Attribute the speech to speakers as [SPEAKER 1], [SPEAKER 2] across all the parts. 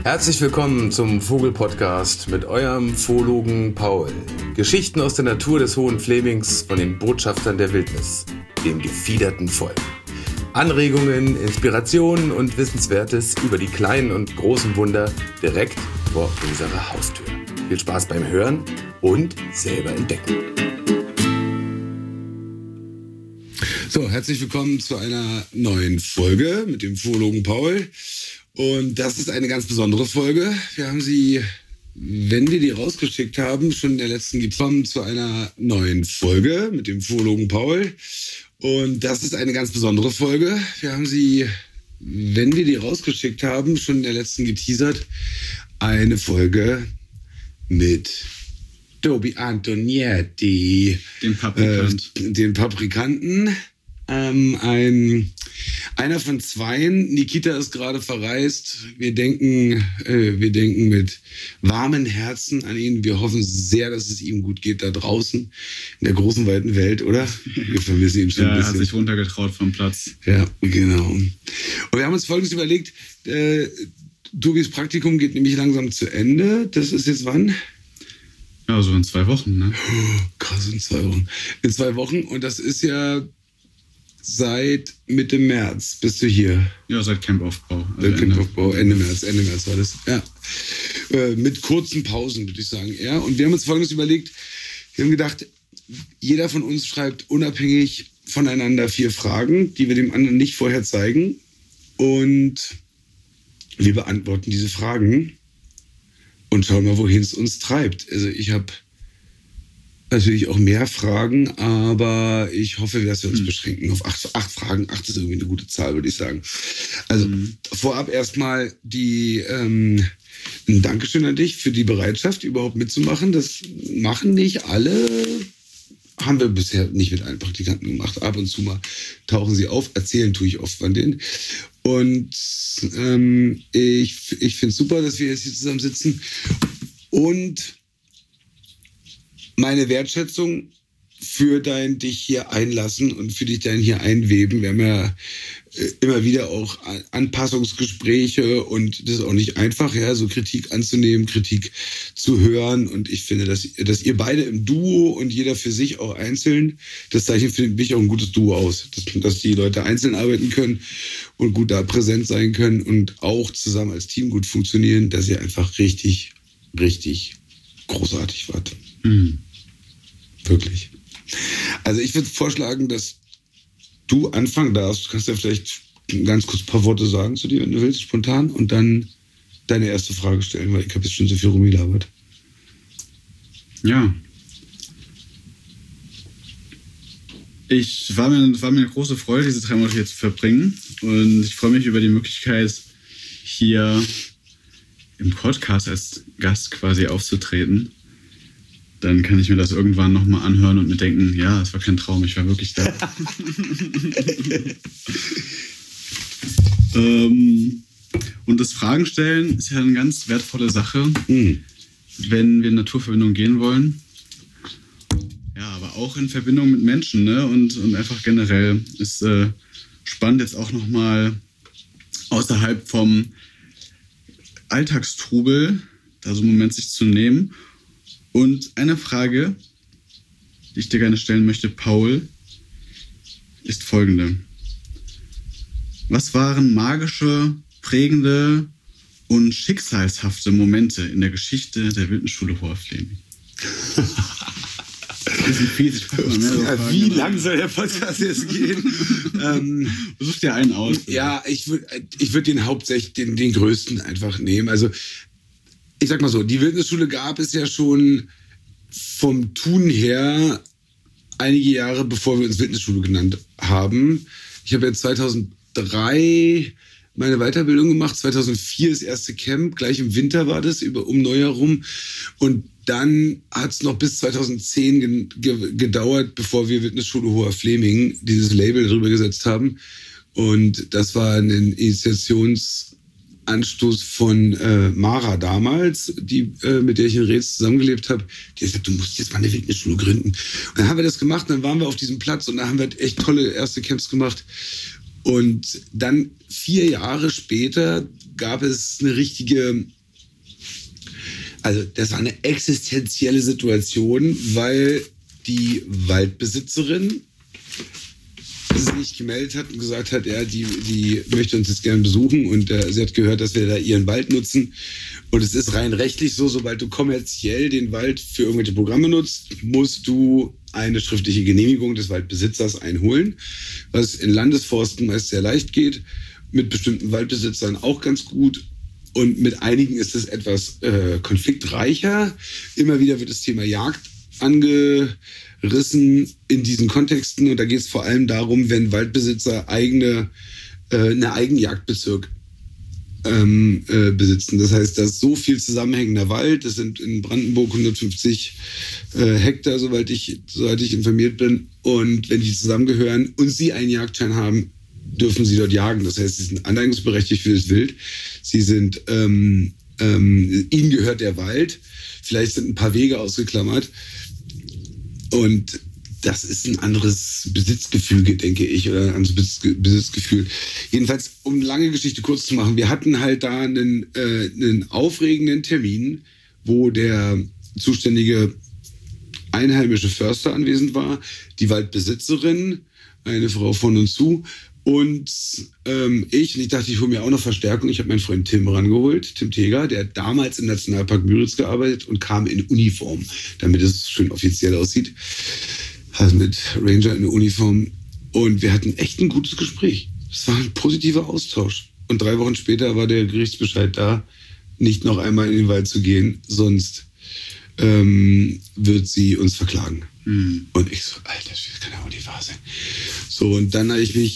[SPEAKER 1] Herzlich willkommen zum Vogel-Podcast mit eurem Zoologen Paul. Geschichten aus der Natur des Hohen Flemings von den Botschaftern der Wildnis, dem gefiederten Volk. Anregungen, Inspirationen und Wissenswertes über die kleinen und großen Wunder direkt vor unserer Haustür. Viel Spaß beim Hören und selber entdecken. So, herzlich willkommen zu einer neuen Folge mit dem Zoologen Paul. Und das ist eine ganz besondere Folge. Wir haben sie, wenn wir die rausgeschickt haben, schon in der letzten gekommen zu einer neuen Folge mit dem Zoologen Paul. Und das ist eine ganz besondere Folge. Wir haben sie, wenn wir die rausgeschickt haben, schon in der letzten geteasert. Eine Folge mit Tobi Antonietti. Den Paprikanten. Einer von zweien. Nikita ist gerade verreist. Wir denken mit warmen Herzen an ihn. Wir hoffen sehr, dass es ihm gut geht da draußen in der großen, weiten Welt, oder? Wir vermissen ihn schon ein bisschen.
[SPEAKER 2] Er hat sich runtergetraut vom Platz.
[SPEAKER 1] Ja, genau. Und wir haben uns Folgendes überlegt. Tobis Praktikum geht nämlich langsam zu Ende. Das ist jetzt wann?
[SPEAKER 2] Ja, so in 2 Wochen, ne?
[SPEAKER 1] Krass, in 2 Wochen. In 2 Wochen. Und das ist ja seit Mitte März bist du hier.
[SPEAKER 2] Ja, seit Campaufbau.
[SPEAKER 1] Ende März war das. Ja. Mit kurzen Pausen, würde ich sagen. Ja. Und wir haben uns Folgendes überlegt. Wir haben gedacht, jeder von uns schreibt unabhängig voneinander 4 Fragen, die wir dem anderen nicht vorher zeigen. Und wir beantworten diese Fragen und schauen mal, wohin es uns treibt. Also ich habe natürlich auch mehr Fragen, aber ich hoffe, dass wir uns beschränken auf 8 Fragen. 8 ist irgendwie eine gute Zahl, würde ich sagen. Also vorab erstmal ein Dankeschön an dich für die Bereitschaft, überhaupt mitzumachen. Das machen nicht alle. Haben wir bisher nicht mit allen Praktikanten gemacht. Ab und zu mal tauchen sie auf. Erzählen tue ich oft von denen. Und ich finde es super, dass wir jetzt hier zusammen sitzen. Und meine Wertschätzung für dein dich hier einlassen und für dich dein hier einweben. Wir haben ja immer wieder auch Anpassungsgespräche und das ist auch nicht einfach, ja, so Kritik anzunehmen, Kritik zu hören. Und ich finde, dass ihr beide im Duo und jeder für sich auch einzeln, das zeichnet für mich auch ein gutes Duo aus. Dass die Leute einzeln arbeiten können und gut da präsent sein können und auch zusammen als Team gut funktionieren, dass ihr einfach richtig, richtig großartig wart. Mhm. Wirklich. Also ich würde vorschlagen, dass du anfangen darfst. Du kannst ja vielleicht ganz kurz ein paar Worte sagen zu dir, wenn du willst, spontan. Und dann deine erste Frage stellen, weil ich habe jetzt schon so viel rumgelabert.
[SPEAKER 2] Ja. War mir eine große Freude, diese 3 Monate hier zu verbringen. Und ich freue mich über die Möglichkeit, hier im Podcast als Gast quasi aufzutreten. Dann kann ich mir das irgendwann nochmal anhören und mir denken, ja, es war kein Traum, ich war wirklich da. Und das Fragen stellen ist ja eine ganz wertvolle Sache, wenn wir in Naturverbindung gehen wollen. Ja, aber auch in Verbindung mit Menschen, ne? Und einfach generell ist spannend jetzt auch nochmal außerhalb vom Alltagstrubel da so einen Moment sich zu nehmen. Und eine Frage, die ich dir gerne stellen möchte, Paul, ist folgende. Was waren magische, prägende und schicksalshafte Momente in der Geschichte der Wildenschule Hoher Fleming?
[SPEAKER 1] Wie lang soll der Podcast jetzt gehen?
[SPEAKER 2] Such dir einen aus.
[SPEAKER 1] Ja, ich würd den hauptsächlich den größten einfach nehmen. Also ich sag mal so, die Wildnisschule gab es ja schon vom Tun her einige Jahre, bevor wir uns Wildnisschule genannt haben. Ich habe jetzt 2003 meine Weiterbildung gemacht, 2004 das erste Camp, gleich im Winter war das, um Neujahr rum. Und dann hat es noch bis 2010 gedauert, bevor wir Wildnisschule Hoher Fleming dieses Label drüber gesetzt haben. Und das war ein Initiationsanstoß von Mara damals, mit der ich in Reetz zusammengelebt habe. Die hat gesagt, du musst jetzt mal eine Wildnisschule gründen. Und dann haben wir das gemacht, dann waren wir auf diesem Platz und da haben wir echt tolle erste Camps gemacht. Und dann 4 Jahre später gab es eine richtige Also das war eine existenzielle Situation, weil die Waldbesitzerin sich gemeldet hat und gesagt hat, ja, die möchte uns jetzt gerne besuchen und sie hat gehört, dass wir da ihren Wald nutzen. Und es ist rein rechtlich so, sobald du kommerziell den Wald für irgendwelche Programme nutzt, musst du eine schriftliche Genehmigung des Waldbesitzers einholen, was in Landesforsten meist sehr leicht geht, mit bestimmten Waldbesitzern auch ganz gut. Und mit einigen ist es etwas konfliktreicher. Immer wieder wird das Thema Jagd angerissen in diesen Kontexten. Und da geht es vor allem darum, wenn Waldbesitzer einen Eigenjagdbezirk besitzen. Das heißt, da ist so viel zusammenhängender Wald. Das sind in Brandenburg 150 Hektar, soweit ich informiert bin. Und wenn die zusammengehören und sie einen Jagdschein haben, dürfen sie dort jagen. Das heißt, sie sind aneignungsberechtigt für das Wild. Sie sind, ihnen gehört der Wald. Vielleicht sind ein paar Wege ausgeklammert. Und das ist ein anderes Besitzgefüge, denke ich, oder ein anderes Besitzgefühl. Jedenfalls, um eine lange Geschichte kurz zu machen, wir hatten halt da einen aufregenden Termin, wo der zuständige einheimische Förster anwesend war, die Waldbesitzerin, eine Frau von und zu, und ich dachte, ich hole mir auch noch Verstärkung. Ich habe meinen Freund Tim rangeholt, Tim Teger, der hat damals im Nationalpark Müritz gearbeitet und kam in Uniform, damit es schön offiziell aussieht. Also mit Ranger in der Uniform. Und wir hatten echt ein gutes Gespräch. Es war ein positiver Austausch. Und 3 Wochen später war der Gerichtsbescheid da, nicht noch einmal in den Wald zu gehen, sonst wird sie uns verklagen. Und ich so, Alter, das kann ja auch nicht wahr sein. So, und dann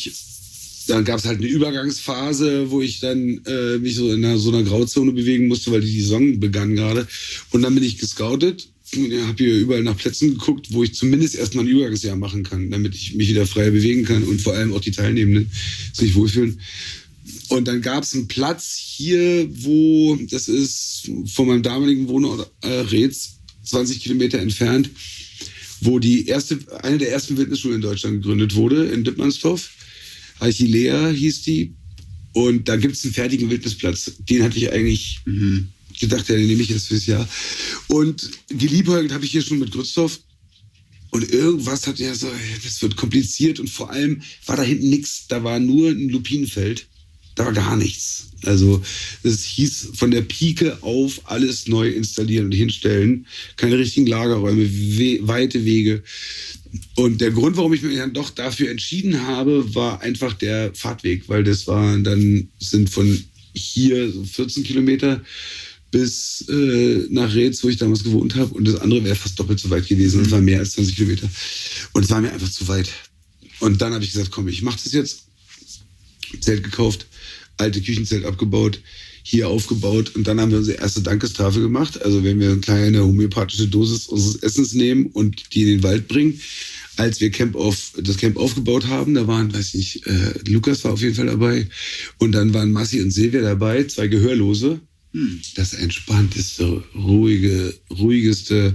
[SPEAKER 1] gab es halt eine Übergangsphase, wo ich dann mich so in so einer Grauzone bewegen musste, weil die Saison begann gerade. Und dann bin ich gescoutet. Ich habe hier überall nach Plätzen geguckt, wo ich zumindest erstmal ein Übergangsjahr machen kann, damit ich mich wieder frei bewegen kann und vor allem auch die Teilnehmenden sich wohlfühlen. Und dann gab es einen Platz hier, das ist von meinem damaligen Wohnort Reetz, 20 Kilometer entfernt, wo eine der ersten Wildnisschulen in Deutschland gegründet wurde, in Dittmannsdorf. Archilea hieß die. Und da gibt es einen fertigen Wildnisplatz. Den hatte ich eigentlich gedacht, ja, den nehme ich jetzt fürs Jahr. Und geliebäugelt habe ich hier schon mit Grützdorf. Und irgendwas hat ja so, das wird kompliziert. Und vor allem war da hinten nichts. Da war nur ein Lupinenfeld. Da war gar nichts. Also es hieß von der Pike auf alles neu installieren und hinstellen. Keine richtigen Lagerräume, weite Wege. Und der Grund, warum ich mich dann doch dafür entschieden habe, war einfach der Fahrtweg. Weil sind von hier so 14 Kilometer bis nach Reetz, wo ich damals gewohnt habe. Und das andere wäre fast doppelt so weit gewesen. Das war mehr als 20 Kilometer. Und es war mir einfach zu weit. Und dann habe ich gesagt, komm, ich mache das jetzt. Zelt gekauft, alte Küchenzelt abgebaut, hier aufgebaut. Und dann haben wir unsere erste Dankestafel gemacht. Also wenn wir eine kleine homöopathische Dosis unseres Essens nehmen und die in den Wald bringen. Als wir das Camp aufgebaut haben, da waren, Lukas war auf jeden Fall dabei. Und dann waren Massi und Silvia dabei, 2 Gehörlose. Das entspannteste, ruhigeste.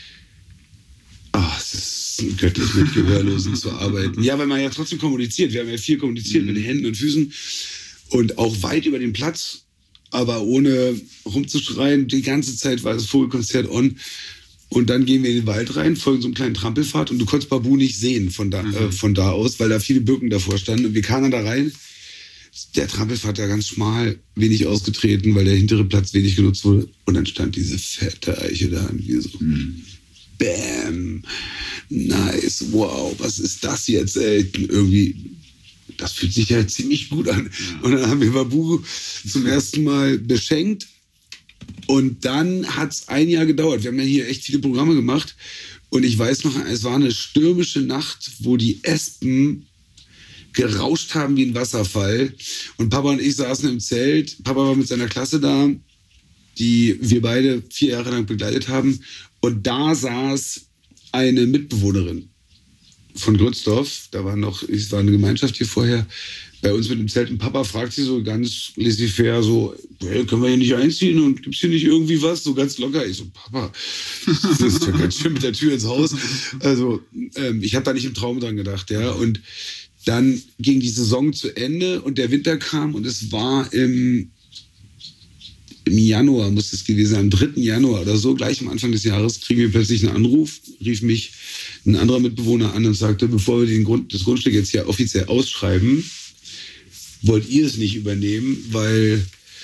[SPEAKER 1] Es ist göttlich, mit Gehörlosen zu arbeiten. Ja, weil man ja trotzdem kommuniziert. Wir haben ja viel kommuniziert mit den Händen und Füßen und auch weit über den Platz, aber ohne rumzuschreien. Die ganze Zeit war das Vogelkonzert on. Und dann gehen wir in den Wald rein, folgen so einem kleinen Trampelpfad und du konntest Babu nicht sehen von da aus, weil da viele Birken davor standen. Und wir kamen da rein. Der Trampelpfad war ganz schmal, wenig ausgetreten, weil der hintere Platz wenig genutzt wurde. Und dann stand diese fette Eiche da und wir so... Bam, nice, wow, was ist das jetzt, ey? Irgendwie, das fühlt sich ja ziemlich gut an. Und dann haben wir Babu zum ersten Mal beschenkt. Und dann hat es ein Jahr gedauert. Wir haben ja hier echt viele Programme gemacht. Und ich weiß noch, es war eine stürmische Nacht, wo die Espen gerauscht haben wie ein Wasserfall. Und Papa und ich saßen im Zelt. Papa war mit seiner Klasse da, die wir beide 4 Jahre lang begleitet haben. Und da saß eine Mitbewohnerin von Grützdorf. Es war eine Gemeinschaft hier vorher, bei uns mit dem Zelt. Und Papa fragt sie so ganz laissez-faire so, hey, können wir hier nicht einziehen und gibt's hier nicht irgendwie was? So ganz locker. Ich so, Papa, das ist ja ganz schön mit der Tür ins Haus. Also ich habe da nicht im Traum dran gedacht, ja. Und dann ging die Saison zu Ende und der Winter kam und es war im Januar muss es gewesen sein, am 3. Januar oder so, gleich am Anfang des Jahres, kriegen wir plötzlich einen Anruf, rief mich ein anderer Mitbewohner an und sagte, bevor wir das Grundstück jetzt hier offiziell ausschreiben, wollt ihr es nicht übernehmen, weil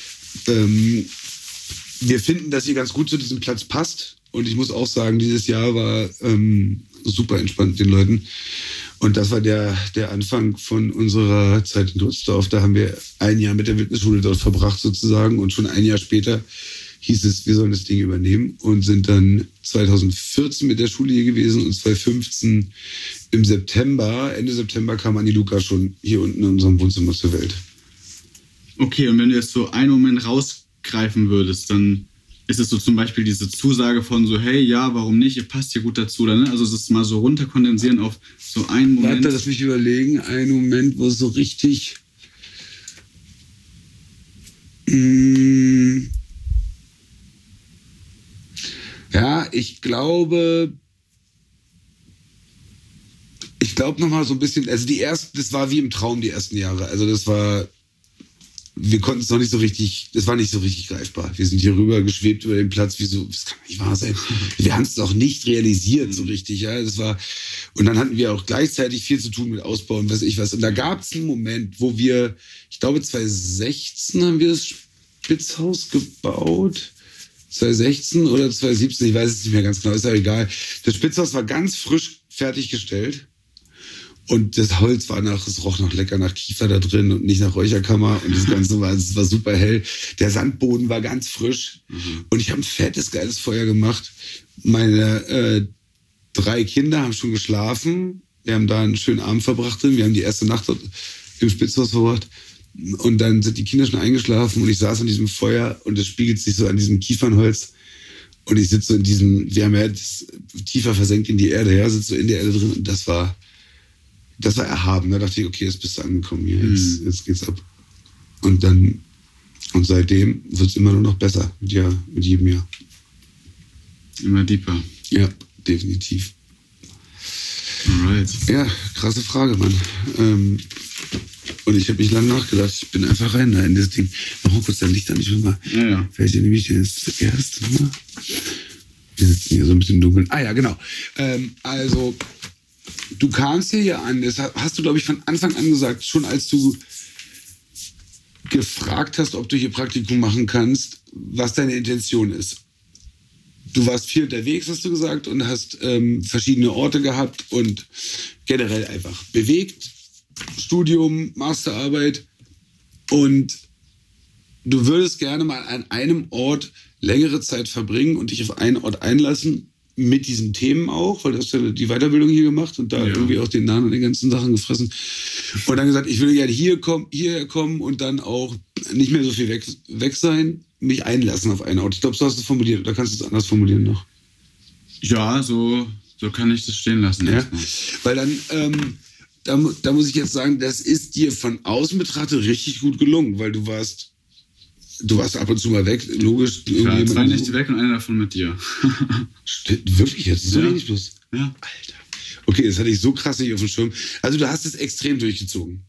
[SPEAKER 1] wir finden, dass ihr ganz gut zu diesem Platz passt. Und ich muss auch sagen, dieses Jahr war super entspannt mit den Leuten. Und das war der Anfang von unserer Zeit in Dutzdorf. Da haben wir ein Jahr mit der Wildnisschule dort verbracht sozusagen. Und schon ein Jahr später hieß es, wir sollen das Ding übernehmen. Und sind dann 2014 mit der Schule hier gewesen. Und 2015 im September, Ende September, kam Anni Luca schon hier unten in unserem Wohnzimmer zur Welt.
[SPEAKER 2] Okay, und wenn du jetzt so einen Moment rausgreifen würdest, dann ist es so zum Beispiel diese Zusage von so, hey, ja, warum nicht, ihr passt hier gut dazu, oder, ne? Also das mal so runterkondensieren auf so einen Moment.
[SPEAKER 1] Warte, lass mich überlegen. Einen Moment, wo es so richtig... Ja, ich glaube nochmal so ein bisschen, also das war wie im Traum die ersten Jahre. Also wir konnten es noch nicht so richtig, das war nicht so richtig greifbar. Wir sind hier rüber geschwebt über den Platz, das kann nicht wahr sein. Wir haben es auch nicht realisiert so richtig, ja. Und dann hatten wir auch gleichzeitig viel zu tun mit Ausbau und weiß ich was. Und da gab es einen Moment, wo wir, ich glaube 2016 haben wir das Spitzhaus gebaut. 2016 oder 2017, ich weiß es nicht mehr ganz genau, ist ja egal. Das Spitzhaus war ganz frisch fertiggestellt. Und das Holz es roch noch lecker nach Kiefer da drin und nicht nach Räucherkammer. Und das Ganze es war super hell. Der Sandboden war ganz frisch. Und ich habe ein fettes, geiles Feuer gemacht. Meine 3 Kinder haben schon geschlafen. Wir haben da einen schönen Abend verbracht drin. Wir haben die erste Nacht dort im Spitzhaus verbracht. Und dann sind die Kinder schon eingeschlafen und ich saß an diesem Feuer und es spiegelt sich so an diesem Kiefernholz. Und ich sitze so wir haben ja das tiefer versenkt in die Erde, ja, sitze so in der Erde drin und das war erhaben. Da dachte ich, okay, jetzt bist du angekommen hier, jetzt geht's ab. Und seitdem wird es immer nur noch besser, mit jedem Jahr.
[SPEAKER 2] Immer deeper.
[SPEAKER 1] Ja, definitiv.
[SPEAKER 2] Alright.
[SPEAKER 1] Ja, krasse Frage, Mann. Und ich habe nicht lange nachgedacht. Ich bin einfach rein da in das Ding. Mach mal kurz dein Licht an. Ich will mal.
[SPEAKER 2] Ja.
[SPEAKER 1] Welche nehme ich denn jetzt zuerst? Wir sitzen hier so ein bisschen im Dunkeln. Ah ja, genau. Also, du kamst hier an. Das hast du, glaube ich, von Anfang an gesagt. Schon als du gefragt hast, ob du hier Praktikum machen kannst, was deine Intention ist. Du warst viel unterwegs, hast du gesagt, und hast verschiedene Orte gehabt und generell einfach bewegt. Studium, Masterarbeit und du würdest gerne mal an einem Ort längere Zeit verbringen und dich auf einen Ort einlassen, mit diesen Themen auch, weil du hast ja die Weiterbildung hier gemacht und da irgendwie auch den Nahen und den ganzen Sachen gefressen. Und dann gesagt, ich will gerne hierher kommen und dann auch nicht mehr so viel weg sein, mich einlassen auf einen Ort. Ich glaube, so hast du es formuliert, oder kannst du es anders formulieren noch?
[SPEAKER 2] Ja, so kann ich das stehen lassen.
[SPEAKER 1] Ja? Weil dann... Da muss ich jetzt sagen, das ist dir von außen betrachtet richtig gut gelungen, weil du warst ab und zu mal weg, logisch.
[SPEAKER 2] Ja, 2 Nächte weg und eine davon mit dir.
[SPEAKER 1] Wirklich jetzt? So wenig bloß?
[SPEAKER 2] Ja.
[SPEAKER 1] Alter. Okay, das hatte ich so krass nicht auf dem Schirm. Also du hast es extrem durchgezogen.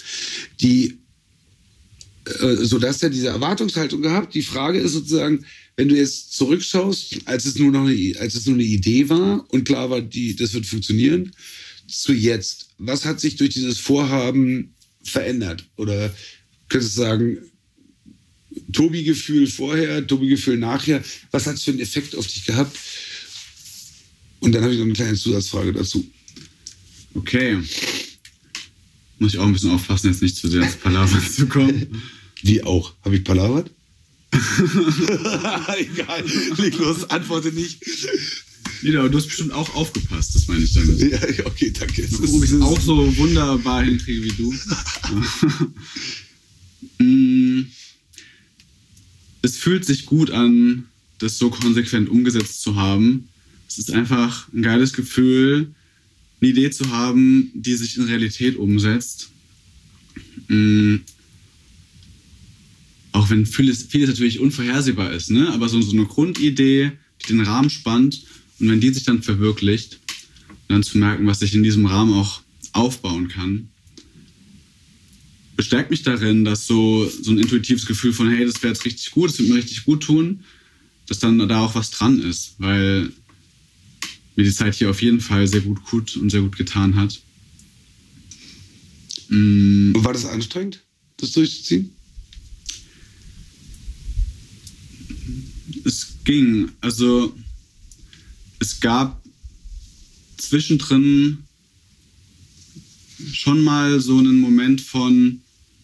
[SPEAKER 1] So dass ja diese Erwartungshaltung gehabt. Die Frage ist sozusagen, wenn du jetzt zurückschaust, als es nur eine Idee war und klar war, das wird funktionieren, zu jetzt. Was hat sich durch dieses Vorhaben verändert? Oder könntest du sagen, Tobi-Gefühl vorher, Tobi-Gefühl nachher? Was hat es für einen Effekt auf dich gehabt? Und dann habe ich noch eine kleine Zusatzfrage dazu.
[SPEAKER 2] Okay. Muss ich auch ein bisschen aufpassen, jetzt nicht zu sehr ins Palavern zu kommen.
[SPEAKER 1] Wie auch? Habe ich palavert? Egal, leg los, antworte nicht.
[SPEAKER 2] Nee, aber du hast bestimmt auch aufgepasst, das meine ich damit.
[SPEAKER 1] Ja, okay, danke.
[SPEAKER 2] Mal gucken, ob ich es auch so wunderbar hinkriege wie du. Es fühlt sich gut an, das so konsequent umgesetzt zu haben. Es ist einfach ein geiles Gefühl, eine Idee zu haben, die sich in Realität umsetzt. Auch wenn vieles natürlich unvorhersehbar ist, ne? Aber so eine Grundidee, die den Rahmen spannt, und wenn die sich dann verwirklicht, dann zu merken, was sich in diesem Rahmen auch aufbauen kann, bestärkt mich darin, dass so ein intuitives Gefühl von, hey, das wäre jetzt richtig gut, das wird mir richtig gut tun, dass dann da auch was dran ist, weil mir die Zeit hier auf jeden Fall sehr gut und sehr gut getan hat.
[SPEAKER 1] Und war das anstrengend, das durchzuziehen?
[SPEAKER 2] Es ging. Also es gab zwischendrin schon mal so einen Moment von,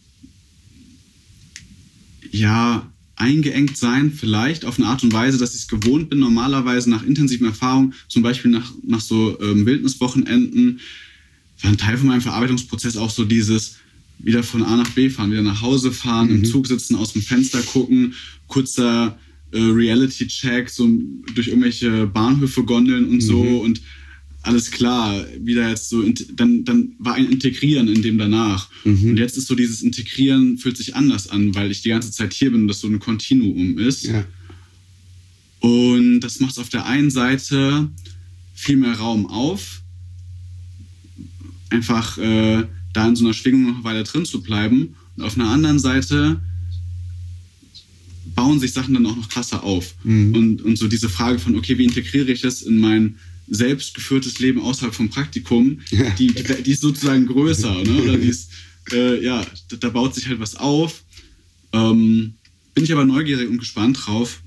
[SPEAKER 2] ja, eingeengt sein, vielleicht auf eine Art und Weise, dass ich es gewohnt bin, normalerweise nach intensiven Erfahrungen, zum Beispiel nach so Wildniswochenenden, war ein Teil von meinem Verarbeitungsprozess auch so dieses wieder von A nach B fahren, wieder nach Hause fahren, im Zug sitzen, aus dem Fenster gucken, kurzer Reality-Check, so durch irgendwelche Bahnhöfe gondeln und so und alles klar, wieder jetzt so, dann war ein Integrieren in dem danach. Und jetzt ist so dieses Integrieren fühlt sich anders an, weil ich die ganze Zeit hier bin und das so ein Kontinuum ist. Ja. Und das macht auf der einen Seite viel mehr Raum auf, einfach da in so einer Schwingung noch weiter drin zu bleiben. Und auf einer anderen Seite bauen sich Sachen dann auch noch krasser auf. Und so diese Frage von, okay, wie integriere ich das in mein selbstgeführtes Leben außerhalb vom Praktikum, die ist sozusagen größer, ne? Oder die ist, da baut sich halt was auf. Bin ich aber neugierig und gespannt drauf.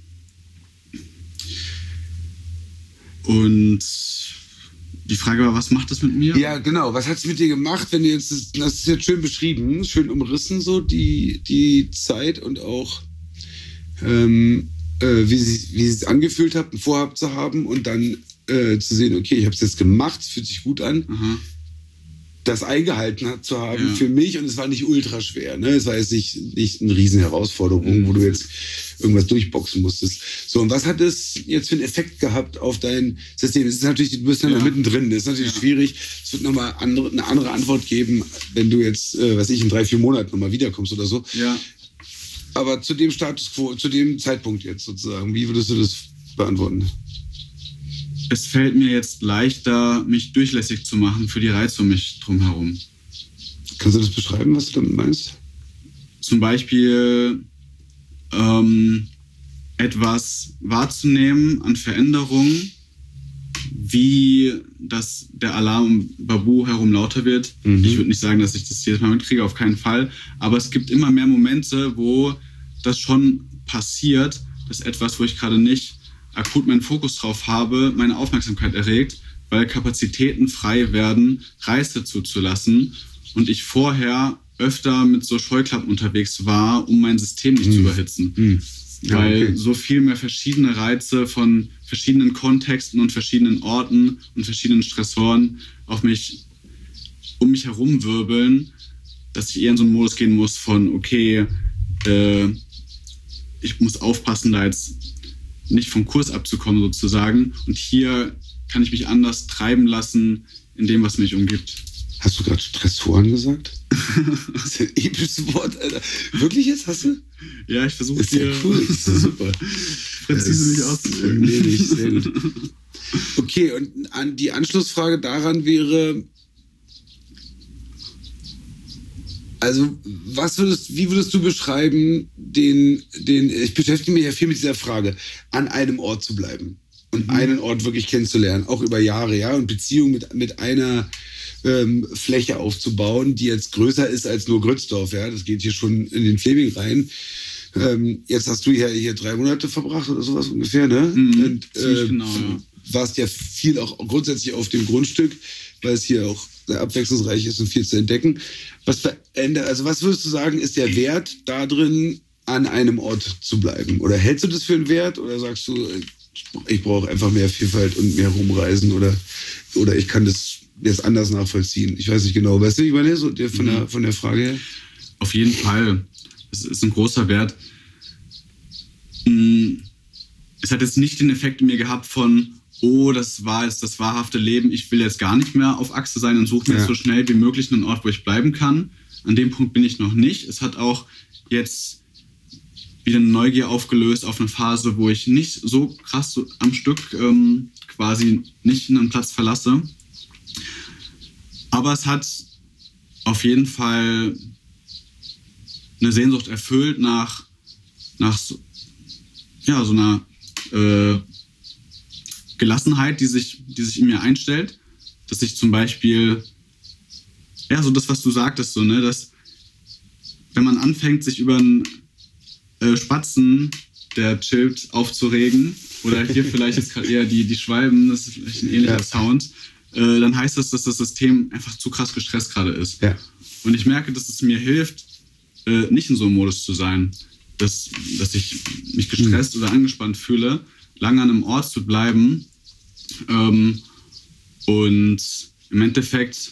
[SPEAKER 2] Und die Frage war, was macht das mit mir?
[SPEAKER 1] Ja, genau. Was hat es mit dir gemacht, wenn du jetzt, das ist jetzt schön beschrieben, schön umrissen, so die Zeit und auch wie sie es angefühlt hat, ein Vorhaben zu haben und dann zu sehen, okay, ich habe es jetzt gemacht, es fühlt sich gut an, das eingehalten zu haben für mich und es war nicht ultra schwer. Ne? Es war jetzt nicht eine riesen Herausforderung, wo du jetzt irgendwas durchboxen musstest. So, und was hat es jetzt für einen Effekt gehabt auf dein System? Es ist natürlich, du bist ja mittendrin, das ist natürlich schwierig. Es wird nochmal eine andere Antwort geben, wenn du jetzt, in 3-4 Monaten nochmal wiederkommst oder so.
[SPEAKER 2] Ja.
[SPEAKER 1] Aber zu dem Status quo, zu dem Zeitpunkt jetzt sozusagen, wie würdest du das beantworten?
[SPEAKER 2] Es fällt mir jetzt leichter, mich durchlässig zu machen für die Reize um mich drumherum.
[SPEAKER 1] Kannst du das beschreiben, was du damit meinst?
[SPEAKER 2] Zum Beispiel etwas wahrzunehmen an Veränderungen, wie der Alarm um Babu herum lauter wird. Ich würde nicht sagen, dass ich das jedes Mal mitkriege, auf keinen Fall. Aber es gibt immer mehr Momente, wo das schon passiert, dass etwas, wo ich gerade nicht akut meinen Fokus drauf habe, meine Aufmerksamkeit erregt, weil Kapazitäten frei werden, Reize zuzulassen und ich vorher öfter mit so Scheuklappen unterwegs war, um mein System nicht zu überhitzen. Weil so viel mehr verschiedene Reize von verschiedenen Kontexten und verschiedenen Orten und verschiedenen Stressoren um mich herum wirbeln, dass ich eher in so einen Modus gehen muss von, okay, ich muss aufpassen, da jetzt nicht vom Kurs abzukommen sozusagen. Und hier kann ich mich anders treiben lassen in dem, was mich umgibt.
[SPEAKER 1] Hast du gerade Stressoren gesagt? Das ist ein episches Wort, Alter. Wirklich jetzt? Hast du?
[SPEAKER 2] Ja, ich versuche
[SPEAKER 1] dir... Ist ja cool, ist ja super.
[SPEAKER 2] Präzise mich auszudrücken.
[SPEAKER 1] Nee, sehr gut. Okay, und die Anschlussfrage daran wäre... Also, wie würdest du beschreiben, ich beschäftige mich ja viel mit dieser Frage, an einem Ort zu bleiben und einen Ort wirklich kennenzulernen, auch über Jahre, ja, und Beziehungen mit einer Fläche aufzubauen, die jetzt größer ist als nur Grützdorf, ja, das geht hier schon in den Fleming rein. Jetzt hast du hier 3 Monate verbracht oder sowas ungefähr, ne? Und,
[SPEAKER 2] genau, ja.
[SPEAKER 1] Warst ja viel auch grundsätzlich auf dem Grundstück, weil es hier auch sehr abwechslungsreich ist und viel zu entdecken. Was würdest du sagen, ist der Wert da drin, an einem Ort zu bleiben? Oder hältst du das für einen Wert? Oder sagst du, ich brauche einfach mehr Vielfalt und mehr rumreisen? Oder ich kann das jetzt anders nachvollziehen? Ich weiß nicht genau. Weißt du, ich meine, so von der Frage her?
[SPEAKER 2] Auf jeden Fall. Es ist ein großer Wert. Es hat jetzt nicht den Effekt in mir gehabt von, oh, das war jetzt das wahrhafte Leben, ich will jetzt gar nicht mehr auf Achse sein und suche mir jetzt so schnell wie möglich einen Ort, wo ich bleiben kann. An dem Punkt bin ich noch nicht. Es hat auch jetzt wieder eine Neugier aufgelöst auf eine Phase, wo ich nicht so krass am Stück quasi nicht einen Platz verlasse. Aber es hat auf jeden Fall eine Sehnsucht erfüllt nach so einer Gelassenheit, die sich in mir einstellt. Dass ich zum Beispiel, so das, was du sagtest, so, ne, dass wenn man anfängt, sich über einen Spatzen, der chillt, aufzuregen, oder hier vielleicht jetzt gerade eher die Schwalben, das ist vielleicht ein ähnlicher Sound, dann heißt das, dass das System einfach zu krass gestresst gerade ist. Ja. Und ich merke, dass es mir hilft, nicht in so einem Modus zu sein, dass ich mich gestresst oder angespannt fühle, lange an einem Ort zu bleiben. Und im Endeffekt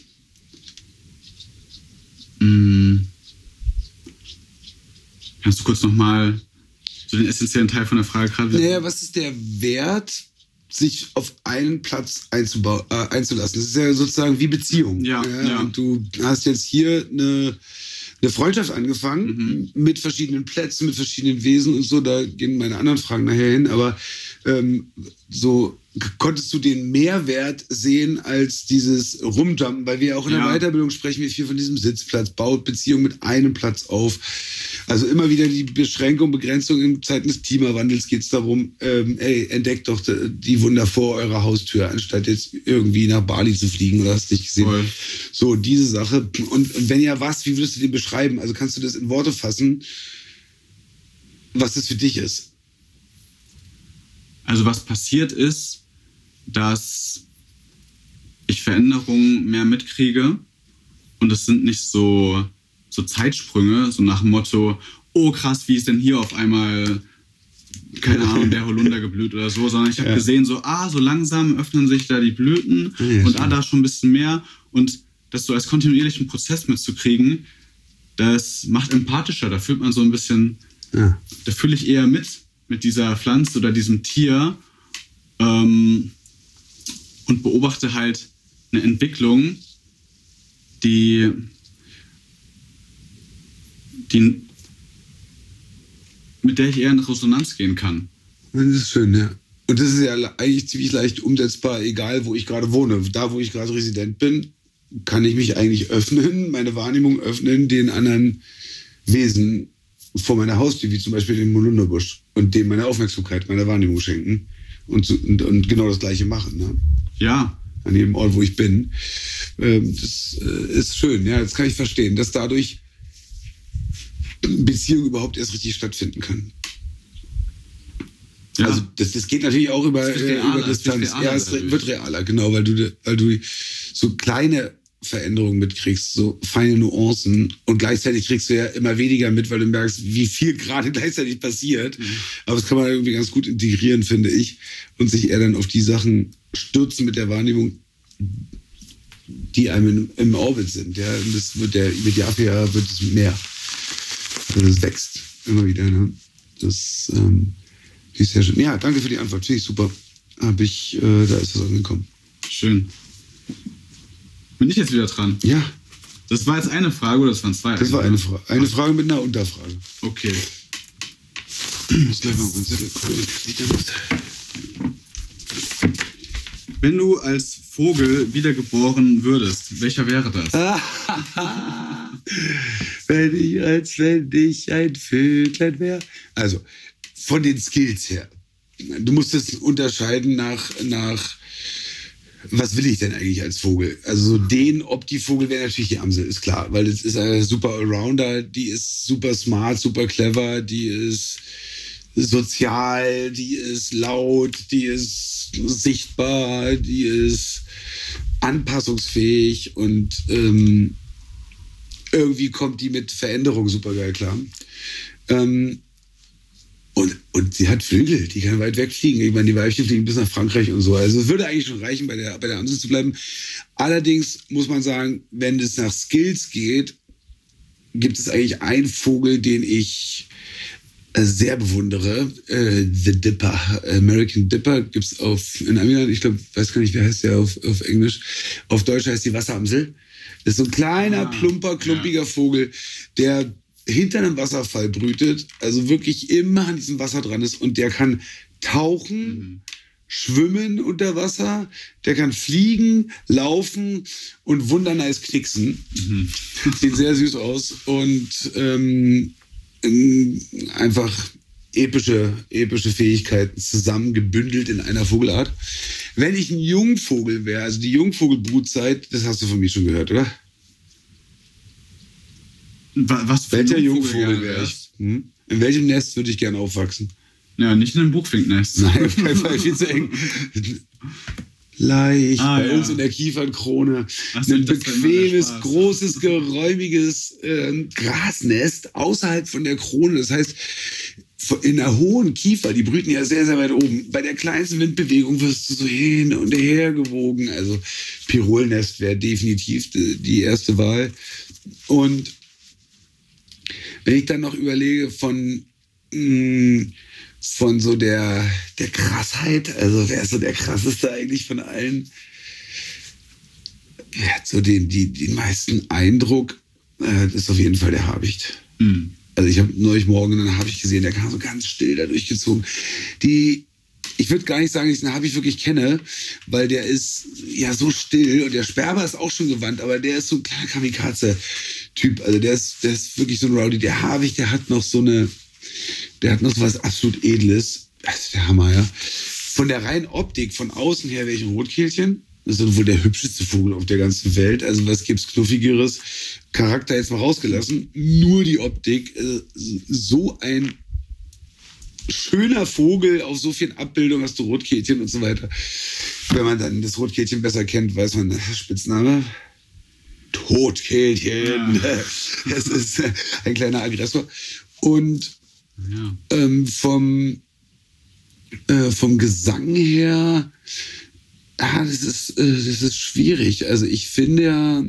[SPEAKER 2] kannst du kurz nochmal so den essentiellen Teil von der Frage gerade...
[SPEAKER 1] Naja, was ist der Wert, sich auf einen Platz einzulassen? Das ist ja sozusagen wie Beziehung. Ja. Und du hast jetzt hier eine Freundschaft angefangen mit verschiedenen Plätzen, mit verschiedenen Wesen und so. Da gehen meine anderen Fragen nachher hin. Aber so konntest du den Mehrwert sehen als dieses Rumjumpen, weil wir ja auch in der Weiterbildung sprechen, wie viel von diesem Sitzplatz baut Beziehung mit einem Platz auf. Also immer wieder die Beschränkung, Begrenzung in Zeiten des Klimawandels geht es darum, entdeckt doch die Wunder vor eurer Haustür, anstatt jetzt irgendwie nach Bali zu fliegen oder hast dich gesehen. Voll. So, diese Sache. Und wenn ja was, wie würdest du den beschreiben? Also kannst du das in Worte fassen, was das für dich ist?
[SPEAKER 2] Also was passiert ist, dass ich Veränderungen mehr mitkriege und es sind nicht so Zeitsprünge, so nach dem Motto, oh krass, wie ist denn hier auf einmal, keine Ahnung, der Holunder geblüht oder so, sondern ich habe gesehen, so langsam öffnen sich da die Blüten und da schon ein bisschen mehr und das so als kontinuierlichen Prozess mitzukriegen, das macht empathischer, da fühlt man so ein bisschen, da fühle ich eher mit dieser Pflanze oder diesem Tier und beobachte halt eine Entwicklung, die mit der ich eher in Resonanz gehen kann.
[SPEAKER 1] Das ist schön, ja. Und das ist ja eigentlich ziemlich leicht umsetzbar, egal wo ich gerade wohne. Da, wo ich gerade Resident bin, kann ich mich eigentlich öffnen, meine Wahrnehmung öffnen, den anderen Wesen vor meiner Haustür, wie zum Beispiel den Holunderbusch, und dem meine Aufmerksamkeit, meine Wahrnehmung schenken und genau das Gleiche machen. Ne?
[SPEAKER 2] Ja.
[SPEAKER 1] An jedem Ort, wo ich bin. Das ist schön, ja, das kann ich verstehen, dass dadurch Beziehung überhaupt erst richtig stattfinden kann. Ja. Also das geht natürlich auch über Distanz. Ja, es wird realer, genau, weil du so kleine Veränderungen mitkriegst, so feine Nuancen, und gleichzeitig kriegst du ja immer weniger mit, weil du merkst, wie viel gerade gleichzeitig passiert. Aber das kann man irgendwie ganz gut integrieren, finde ich, und sich eher dann auf die Sachen stürzen mit der Wahrnehmung, die einem im Orbit sind. Ja, und das wird mit Jahr für Jahr wird es mehr. Also das wächst immer wieder. Ne? Das ist sehr schön. Ja, danke für die Antwort. Finde ich super. Da ist was angekommen.
[SPEAKER 2] Schön. Bin ich jetzt wieder dran?
[SPEAKER 1] Ja.
[SPEAKER 2] Das war jetzt eine Frage oder das waren zwei?
[SPEAKER 1] Das war eine Frage. Eine Frage mit einer Unterfrage.
[SPEAKER 2] Okay.
[SPEAKER 1] Ich muss gleich mal auf den Zettel gucken.
[SPEAKER 2] Wenn du als Vogel wiedergeboren würdest, welcher wäre das?
[SPEAKER 1] Wenn ich ein Vöglein wäre. Also, von den Skills her. Du musst es unterscheiden nach was will ich denn eigentlich als Vogel? Also die Vogel wäre natürlich die Amsel, ist klar, weil es ist eine super Allrounder, die ist super smart, super clever, die ist sozial, die ist laut, die ist sichtbar, die ist anpassungsfähig und irgendwie kommt die mit Veränderung super geil klar. Und sie hat Flügel, die kann weit wegfliegen. Ich meine, die Weibchen fliegen bis nach Frankreich und so. Also es würde eigentlich schon reichen, bei der Amsel zu bleiben. Allerdings muss man sagen, wenn es nach Skills geht, gibt es eigentlich einen Vogel, den ich sehr bewundere. The Dipper, American Dipper, gibt es in England, ich glaube, weiß gar nicht, wie heißt der auf Englisch. Auf Deutsch heißt die Wasseramsel. Das ist so ein kleiner, klumpiger Vogel, der hinter einem Wasserfall brütet, also wirklich immer an diesem Wasser dran ist, und der kann tauchen, schwimmen unter Wasser, der kann fliegen, laufen und wundernice knicksen. Sieht sehr süß aus und einfach epische Fähigkeiten zusammengebündelt in einer Vogelart. Wenn ich ein Jungvogel wäre, also die Jungvogelbrutzeit, das hast du von mir schon gehört, oder?
[SPEAKER 2] Was für
[SPEAKER 1] Welcher
[SPEAKER 2] ein
[SPEAKER 1] Jungvogel wäre ich? In welchem Nest würde ich gerne aufwachsen?
[SPEAKER 2] Ja, nicht in einem Buchfinknest.
[SPEAKER 1] Nein, auf keinen Fall, viel zu eng. Leicht, bei uns in der Kiefernkrone. Ein bequemes, großes, geräumiges Grasnest außerhalb von der Krone. Das heißt, in einer hohen Kiefer, die brüten ja sehr, sehr weit oben. Bei der kleinsten Windbewegung wirst du so hin und her gewogen. Also Pirolnest wäre definitiv die erste Wahl. Und wenn ich dann noch überlege von so der Krassheit, also wer ist so der krasseste eigentlich von allen? Wer hat so den meisten Eindruck? Das ist auf jeden Fall der Habicht. Mhm. Also ich habe neulich morgen einen Habicht gesehen, der kam so ganz still da durchgezogen. Ich würde gar nicht sagen, dass ich einen Habicht wirklich kenne, weil der ist ja so still und der Sperber ist auch schon gewandt, aber der ist so ein kleiner Kamikaze-Typ. Also der ist wirklich so ein Rowdy. Der Habicht, der hat noch so was absolut Edles. Das ist der Hammer, ja. Von der reinen Optik, von außen her wäre ich ein Rotkehlchen. Das ist wohl der hübscheste Vogel auf der ganzen Welt. Also was gibt's Knuffigeres? Charakter jetzt mal rausgelassen. Nur die Optik. So ein schöner Vogel auf so vielen Abbildungen hast du Rotkehlchen und so weiter. Wenn man dann das Rotkehlchen besser kennt, weiß man, Spitzname Totkehlchen. Ja. Das ist ein kleiner Aggressor. Und vom Gesang her, das ist schwierig. Also ich finde ja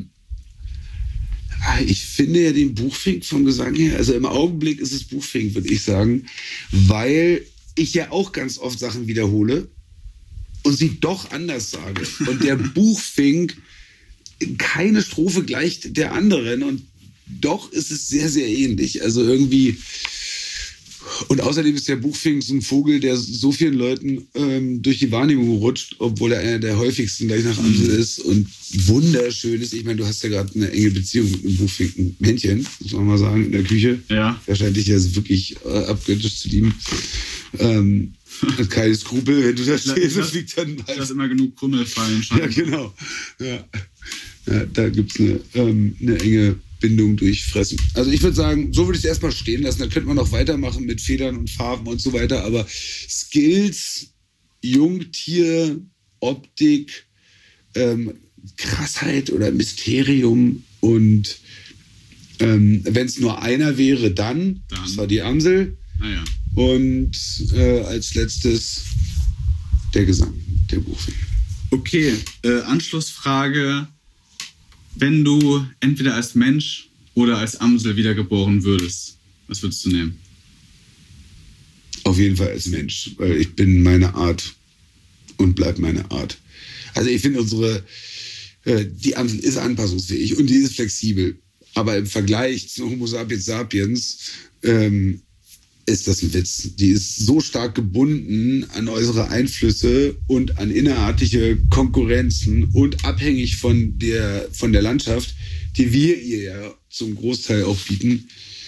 [SPEAKER 1] den Buchfink vom Gesang her, also im Augenblick ist es Buchfink, würde ich sagen, weil ich ja auch ganz oft Sachen wiederhole und sie doch anders sage. Und der Buchfink, keine Strophe gleicht der anderen und doch ist es sehr, sehr ähnlich. Also irgendwie. Und außerdem ist der Buchfink so ein Vogel, der so vielen Leuten durch die Wahrnehmung rutscht, obwohl er einer der häufigsten gleich nach Amsel ist und wunderschön ist. Ich meine, du hast ja gerade eine enge Beziehung mit einem Buchfinken-Männchen, muss man mal sagen, in der Küche. Ja. Er scheint dich ja wirklich abgöttisch zu lieben. Hat keine Skrupel, wenn du da stehst und fliegt dann bald.
[SPEAKER 2] Lass immer genug Krümel fallen.
[SPEAKER 1] Ja, genau. Ja, da gibt es eine enge Bindung durchfressen. Also ich würde sagen, so würde ich es erstmal stehen lassen. Da könnte man noch weitermachen mit Federn und Farben und so weiter. Aber Skills, Jungtier, Optik, Krassheit oder Mysterium und wenn es nur einer wäre, dann, das war die Amsel. Ah, ja. Und als letztes der Gesang, der Buchfink.
[SPEAKER 2] Okay, Anschlussfrage. Wenn du entweder als Mensch oder als Amsel wiedergeboren würdest, was würdest du nehmen?
[SPEAKER 1] Auf jeden Fall als Mensch, weil ich bin meine Art und bleib meine Art. Also ich finde die Amsel ist anpassungsfähig und die ist flexibel. Aber im Vergleich zu Homo sapiens sapiens ist das ein Witz. Die ist so stark gebunden an äußere Einflüsse und an innerartige Konkurrenzen und abhängig von der Landschaft, die wir ihr ja zum Großteil auch bieten.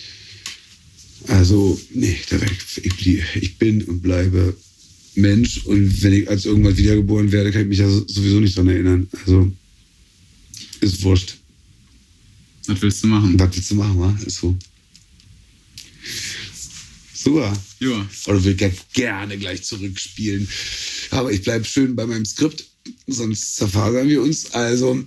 [SPEAKER 1] Also, nee, ich bin und bleibe Mensch und wenn ich als irgendwann wiedergeboren werde, kann ich mich ja sowieso nicht dran erinnern. Also, ist wurscht.
[SPEAKER 2] Was willst du machen?
[SPEAKER 1] Was willst du machen, wa? Ist so. Super. Ja. Oder will gerne gleich zurückspielen. Aber ich bleibe schön bei meinem Skript, sonst zerfasern wir uns. Also,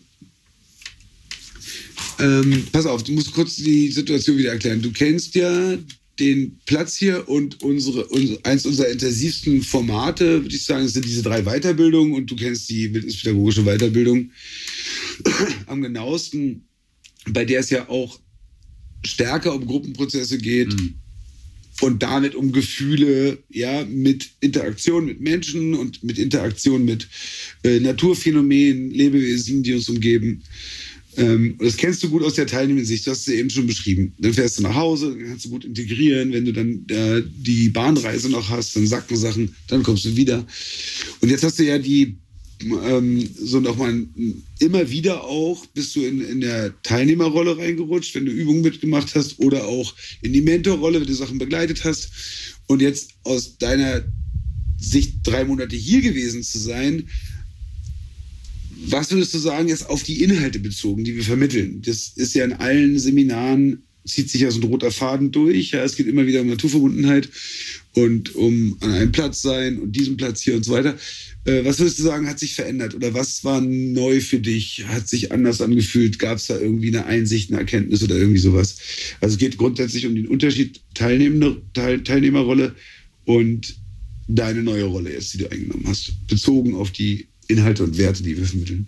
[SPEAKER 1] pass auf, du musst kurz die Situation wieder erklären. Du kennst ja den Platz hier und eins unserer intensivsten Formate, würde ich sagen, sind diese 3 Weiterbildungen und du kennst die wildnispädagogische Weiterbildung am genauesten, bei der es ja auch stärker um Gruppenprozesse geht. Mhm. Und damit um Gefühle, ja, mit Interaktion mit Menschen und mit Interaktion mit Naturphänomenen, Lebewesen, die uns umgeben. Das kennst du gut aus der teilnehmenden Sicht, du hast es ja eben schon beschrieben. Dann fährst du nach Hause, dann kannst du gut integrieren. Wenn du dann die Bahnreise noch hast, dann sacken Sachen, dann kommst du wieder. Und jetzt hast du ja die so nochmal immer wieder auch bist du in der Teilnehmerrolle reingerutscht, wenn du Übungen mitgemacht hast oder auch in die Mentorrolle, wenn du Sachen begleitet hast. Und jetzt aus deiner Sicht 3 Monate hier gewesen zu sein, was würdest du sagen, ist auf die Inhalte bezogen, die wir vermitteln? Das ist ja in allen Seminaren, zieht sich ja so ein roter Faden durch. Ja, es geht immer wieder um Naturverbundenheit und um an einem Platz sein und diesen Platz hier und so weiter. Was würdest du sagen, hat sich verändert? Oder was war neu für dich? Hat sich anders angefühlt? Gab es da irgendwie eine Einsicht, eine Erkenntnis oder irgendwie sowas? Also es geht grundsätzlich um den Unterschied Teilnehmerrolle und deine neue Rolle jetzt, die du eingenommen hast, bezogen auf die Inhalte und Werte, die wir vermitteln.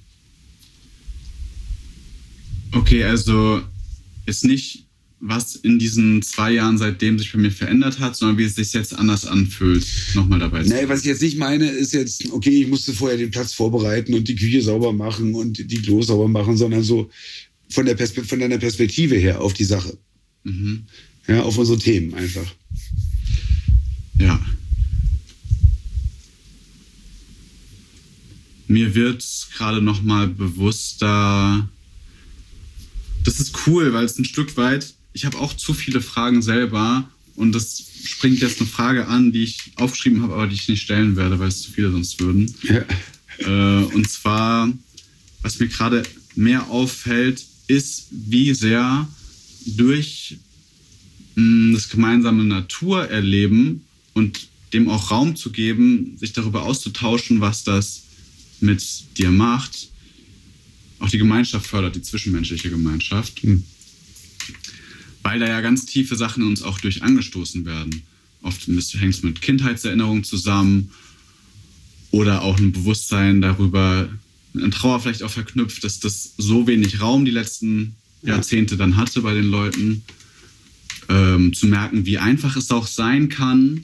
[SPEAKER 2] Okay, also ist nicht, was in diesen 2 Jahren seitdem sich bei mir verändert hat, sondern wie es sich jetzt anders anfühlt, nochmal dabei zu sein.
[SPEAKER 1] Nee, was ich jetzt nicht meine, ist jetzt, okay, ich musste vorher den Platz vorbereiten und die Küche sauber machen und die Klos sauber machen, sondern so von deiner Perspektive her auf die Sache. Mhm. Ja, auf unsere Themen einfach.
[SPEAKER 2] Ja. Mir wird gerade nochmal bewusster, das ist cool, weil es ein Stück weit, ich habe auch zu viele Fragen selber und das springt jetzt eine Frage an, die ich aufgeschrieben habe, aber die ich nicht stellen werde, weil es zu viele sonst würden. Ja. Und zwar, was mir gerade mehr auffällt, ist, wie sehr durch das gemeinsame Naturerleben und dem auch Raum zu geben, sich darüber auszutauschen, was das mit dir macht, auch die Gemeinschaft fördert, die zwischenmenschliche Gemeinschaft. Weil da ja ganz tiefe Sachen in uns auch durch angestoßen werden. Oft hängt es mit Kindheitserinnerungen zusammen oder auch ein Bewusstsein darüber, mit einer Trauer vielleicht auch verknüpft, dass das so wenig Raum die letzten Jahrzehnte dann hatte bei den Leuten. Zu merken, wie einfach es auch sein kann,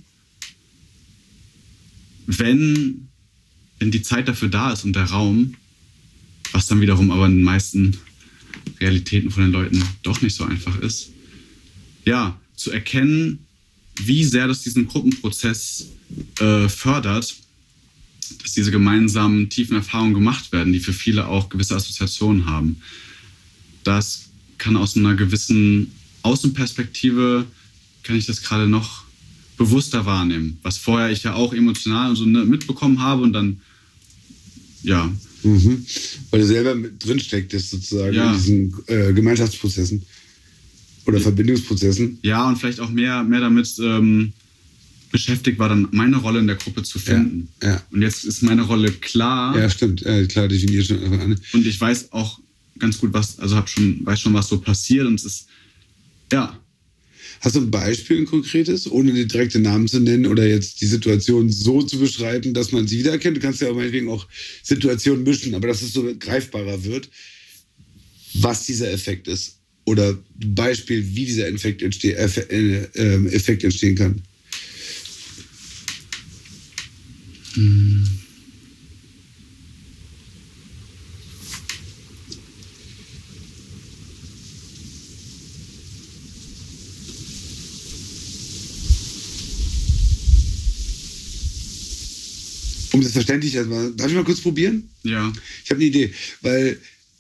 [SPEAKER 2] wenn die Zeit dafür da ist und der Raum, was dann wiederum aber in den meisten Realitäten von den Leuten doch nicht so einfach ist. Ja, zu erkennen, wie sehr das diesen Gruppenprozess fördert, dass diese gemeinsamen tiefen Erfahrungen gemacht werden, die für viele auch gewisse Assoziationen haben. Das kann aus einer gewissen Außenperspektive, kann ich das gerade noch bewusster wahrnehmen, was vorher ich ja auch emotional und so mitbekommen habe und dann, ja.
[SPEAKER 1] Mhm. Weil du selber mit drin stecktest sozusagen in diesen Gemeinschaftsprozessen oder Verbindungsprozessen.
[SPEAKER 2] Ja, und vielleicht auch mehr damit beschäftigt war, dann meine Rolle in der Gruppe zu finden. Ja. Und jetzt ist meine Rolle klar.
[SPEAKER 1] Ja, stimmt. Klar definiert schon einfach an.
[SPEAKER 2] Und ich weiß auch ganz gut, weiß schon, was so passiert und es ist, ja.
[SPEAKER 1] Hast du ein Beispiel, ein konkretes, ohne den direkten Namen zu nennen oder jetzt die Situation so zu beschreiben, dass man sie wiedererkennt? Du kannst ja meinetwegen auch Situationen mischen, aber dass es so greifbarer wird, was dieser Effekt ist. Oder ein Beispiel, wie dieser Effekt entstehen kann. Um das verständlich zu machen, darf ich mal kurz probieren?
[SPEAKER 2] Ja.
[SPEAKER 1] Ich habe eine Idee, weil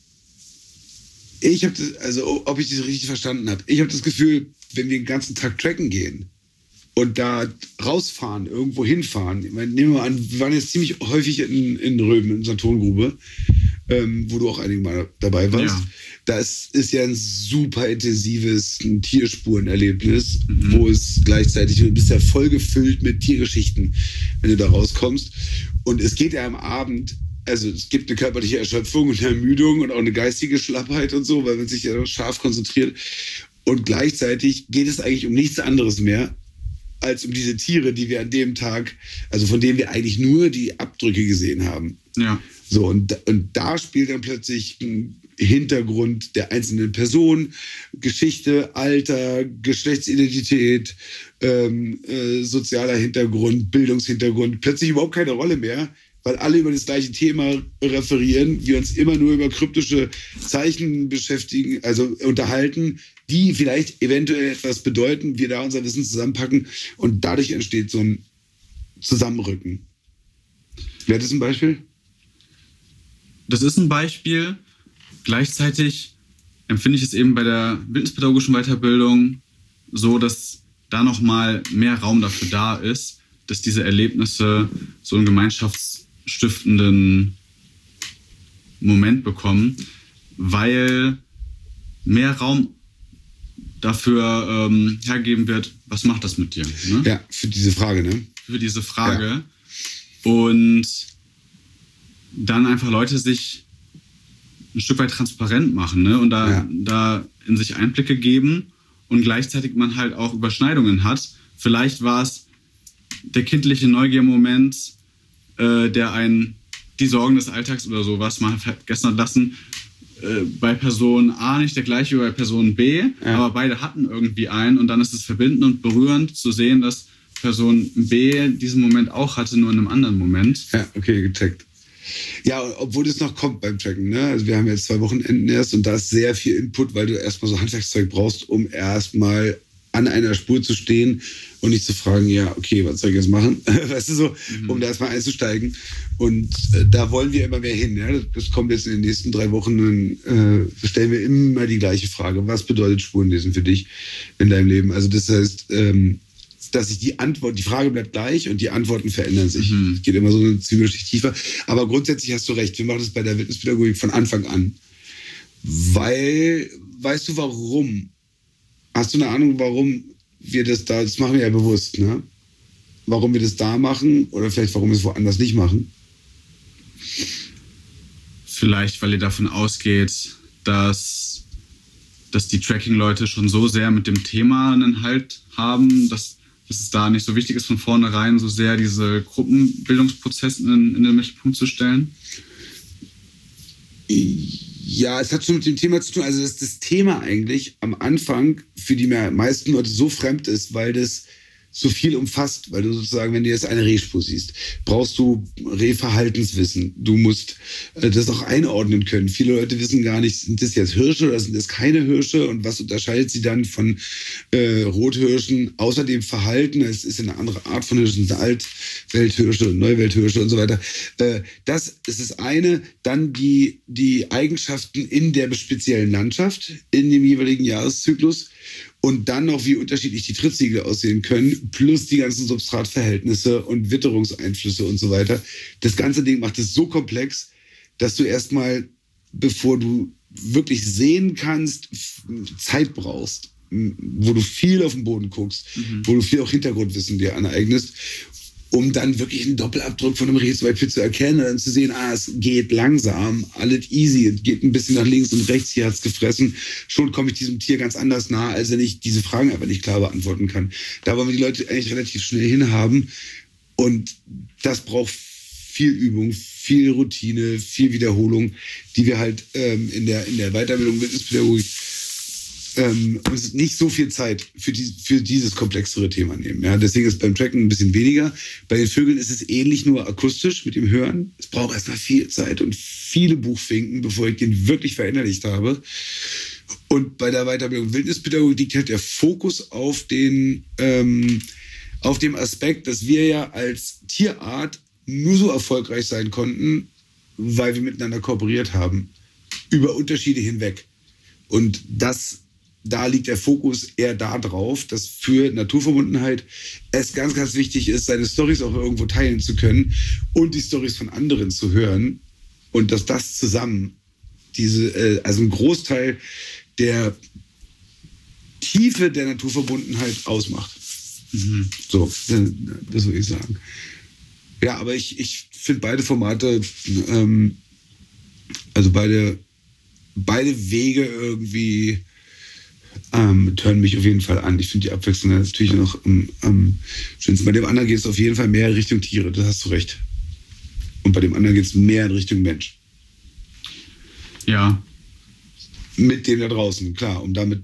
[SPEAKER 1] ob ich das richtig verstanden habe, ich habe das Gefühl, wenn wir den ganzen Tag tracken gehen und da rausfahren, irgendwo hinfahren, ich meine, nehmen wir mal an, wir waren jetzt ziemlich häufig in Römen, in unserer Tongrube, wo du auch einige Mal dabei warst. Ja. Das ist ja ein super intensives Tierspurenerlebnis, wo es gleichzeitig, du bist ja voll gefüllt mit Tiergeschichten, wenn du da rauskommst. Und es geht ja am Abend, also es gibt eine körperliche Erschöpfung und Ermüdung und auch eine geistige Schlappheit und so, weil man sich ja scharf konzentriert. Und gleichzeitig geht es eigentlich um nichts anderes mehr, als um diese Tiere, die wir an dem Tag, also von denen wir eigentlich nur die Abdrücke gesehen haben.
[SPEAKER 2] Ja.
[SPEAKER 1] So, und da spielt dann plötzlich ein Hintergrund der einzelnen Person, Geschichte, Alter, Geschlechtsidentität, sozialer Hintergrund, Bildungshintergrund, plötzlich überhaupt keine Rolle mehr, weil alle über das gleiche Thema referieren, wir uns immer nur über kryptische Zeichen beschäftigen, also unterhalten, die vielleicht eventuell etwas bedeuten, wir da unser Wissen zusammenpacken und dadurch entsteht so ein Zusammenrücken. Wäre das ein Beispiel?
[SPEAKER 2] das ist ein Beispiel. Gleichzeitig empfinde ich es eben bei der bildungspädagogischen Weiterbildung so, dass da nochmal mehr Raum dafür da ist, dass diese Erlebnisse so einen gemeinschaftsstiftenden Moment bekommen, weil mehr Raum dafür hergeben wird, was macht das mit dir? Ne?
[SPEAKER 1] Ja, für diese Frage, ne?
[SPEAKER 2] Für diese Frage. Ja. Und dann einfach Leute sich ein Stück weit transparent machen, ne? Und da in sich Einblicke geben und gleichzeitig man halt auch Überschneidungen hat. Vielleicht war es der kindliche Neugiermoment, der einen die Sorgen des Alltags oder sowas mal vergessen hat lassen, bei Person A nicht der gleiche wie bei Person B, aber beide hatten irgendwie einen und dann ist es verbindend und berührend zu sehen, dass Person B diesen Moment auch hatte, nur in einem anderen Moment.
[SPEAKER 1] Ja, okay, gecheckt. Ja, obwohl das noch kommt beim Tracken, ne? Also wir haben jetzt 2 Wochenenden erst und da ist sehr viel Input, weil du erstmal so Handwerkszeug brauchst, um erstmal an einer Spur zu stehen und nicht zu fragen, ja, okay, was soll ich jetzt machen? Weißt du so, um da erstmal einzusteigen. Und da wollen wir immer mehr hin. Ja? Das kommt jetzt in den nächsten 3 Wochen, stellen wir immer die gleiche Frage. Was bedeutet Spurenlesen für dich in deinem Leben? Also das heißt, dass sich die Frage bleibt gleich und die Antworten verändern sich. Es geht immer so eine Zwiebelschicht tiefer. Aber grundsätzlich hast du recht, wir machen das bei der Wildnispädagogik von Anfang an. Weil, weißt du warum? Hast du eine Ahnung, warum wir das machen wir ja bewusst, ne? Warum wir das da machen oder vielleicht warum wir es woanders nicht machen?
[SPEAKER 2] Vielleicht, weil ihr davon ausgeht, dass die Tracking-Leute schon so sehr mit dem Thema einen Halt haben, dass es da nicht so wichtig ist, von vornherein so sehr diese Gruppenbildungsprozesse in den Mittelpunkt zu stellen?
[SPEAKER 1] Ja, es hat schon mit dem Thema zu tun. Also, dass das Thema eigentlich am Anfang für die meisten Leute so fremd ist, weil das so viel umfasst, weil du sozusagen, wenn du jetzt eine Rehspur siehst, brauchst du Rehverhaltenswissen. Du musst das auch einordnen können. Viele Leute wissen gar nicht, sind das jetzt Hirsche oder sind das keine Hirsche und was unterscheidet sie dann von Rothirschen? Außerdem Verhalten, es ist eine andere Art von Hirschen, Altwelthirsche und Neuwelthirsche und so weiter. Das ist das eine. Dann die Eigenschaften in der speziellen Landschaft, in dem jeweiligen Jahreszyklus. Und dann noch, wie unterschiedlich die Trittsiegel aussehen können, plus die ganzen Substratverhältnisse und Witterungseinflüsse und so weiter. Das ganze Ding macht es so komplex, dass du erstmal, bevor du wirklich sehen kannst, Zeit brauchst, wo du viel auf den Boden guckst, wo du viel auch Hintergrundwissen dir aneignest, um dann wirklich einen Doppelabdruck von einem Reh zum Beispiel zu erkennen und dann zu sehen, es geht langsam, alles easy, es geht ein bisschen nach links und rechts, hier hat's gefressen. Schon komme ich diesem Tier ganz anders nahe, als wenn ich diese Fragen einfach nicht klar beantworten kann. Da wollen wir die Leute eigentlich relativ schnell hinhaben und das braucht viel Übung, viel Routine, viel Wiederholung, die wir halt in der Weiterbildung Wildnispädagogik uns nicht so viel Zeit für dieses komplexere Thema nehmen. Ja, deswegen ist beim Tracken ein bisschen weniger. Bei den Vögeln ist es ähnlich, nur akustisch mit dem Hören. Es braucht erstmal viel Zeit und viele Buchfinken, bevor ich den wirklich verinnerlicht habe. Und bei der Weiterbildung Wildnispädagogik liegt halt der Fokus auf dem Aspekt, dass wir ja als Tierart nur so erfolgreich sein konnten, weil wir miteinander kooperiert haben. Über Unterschiede hinweg. Und da liegt der Fokus eher da drauf, dass für Naturverbundenheit es ganz, ganz wichtig ist, seine Storys auch irgendwo teilen zu können und die Storys von anderen zu hören und dass das zusammen also ein Großteil der Tiefe der Naturverbundenheit ausmacht. So, das würde ich sagen. Ja, aber ich finde beide Formate, also beide Wege irgendwie turnen mich auf jeden Fall an. Ich finde die Abwechslung natürlich noch am schönsten. Bei dem anderen geht es auf jeden Fall mehr in Richtung Tiere, das hast du recht. Und bei dem anderen geht es mehr in Richtung Mensch.
[SPEAKER 2] Ja.
[SPEAKER 1] Mit dem da draußen, klar, um da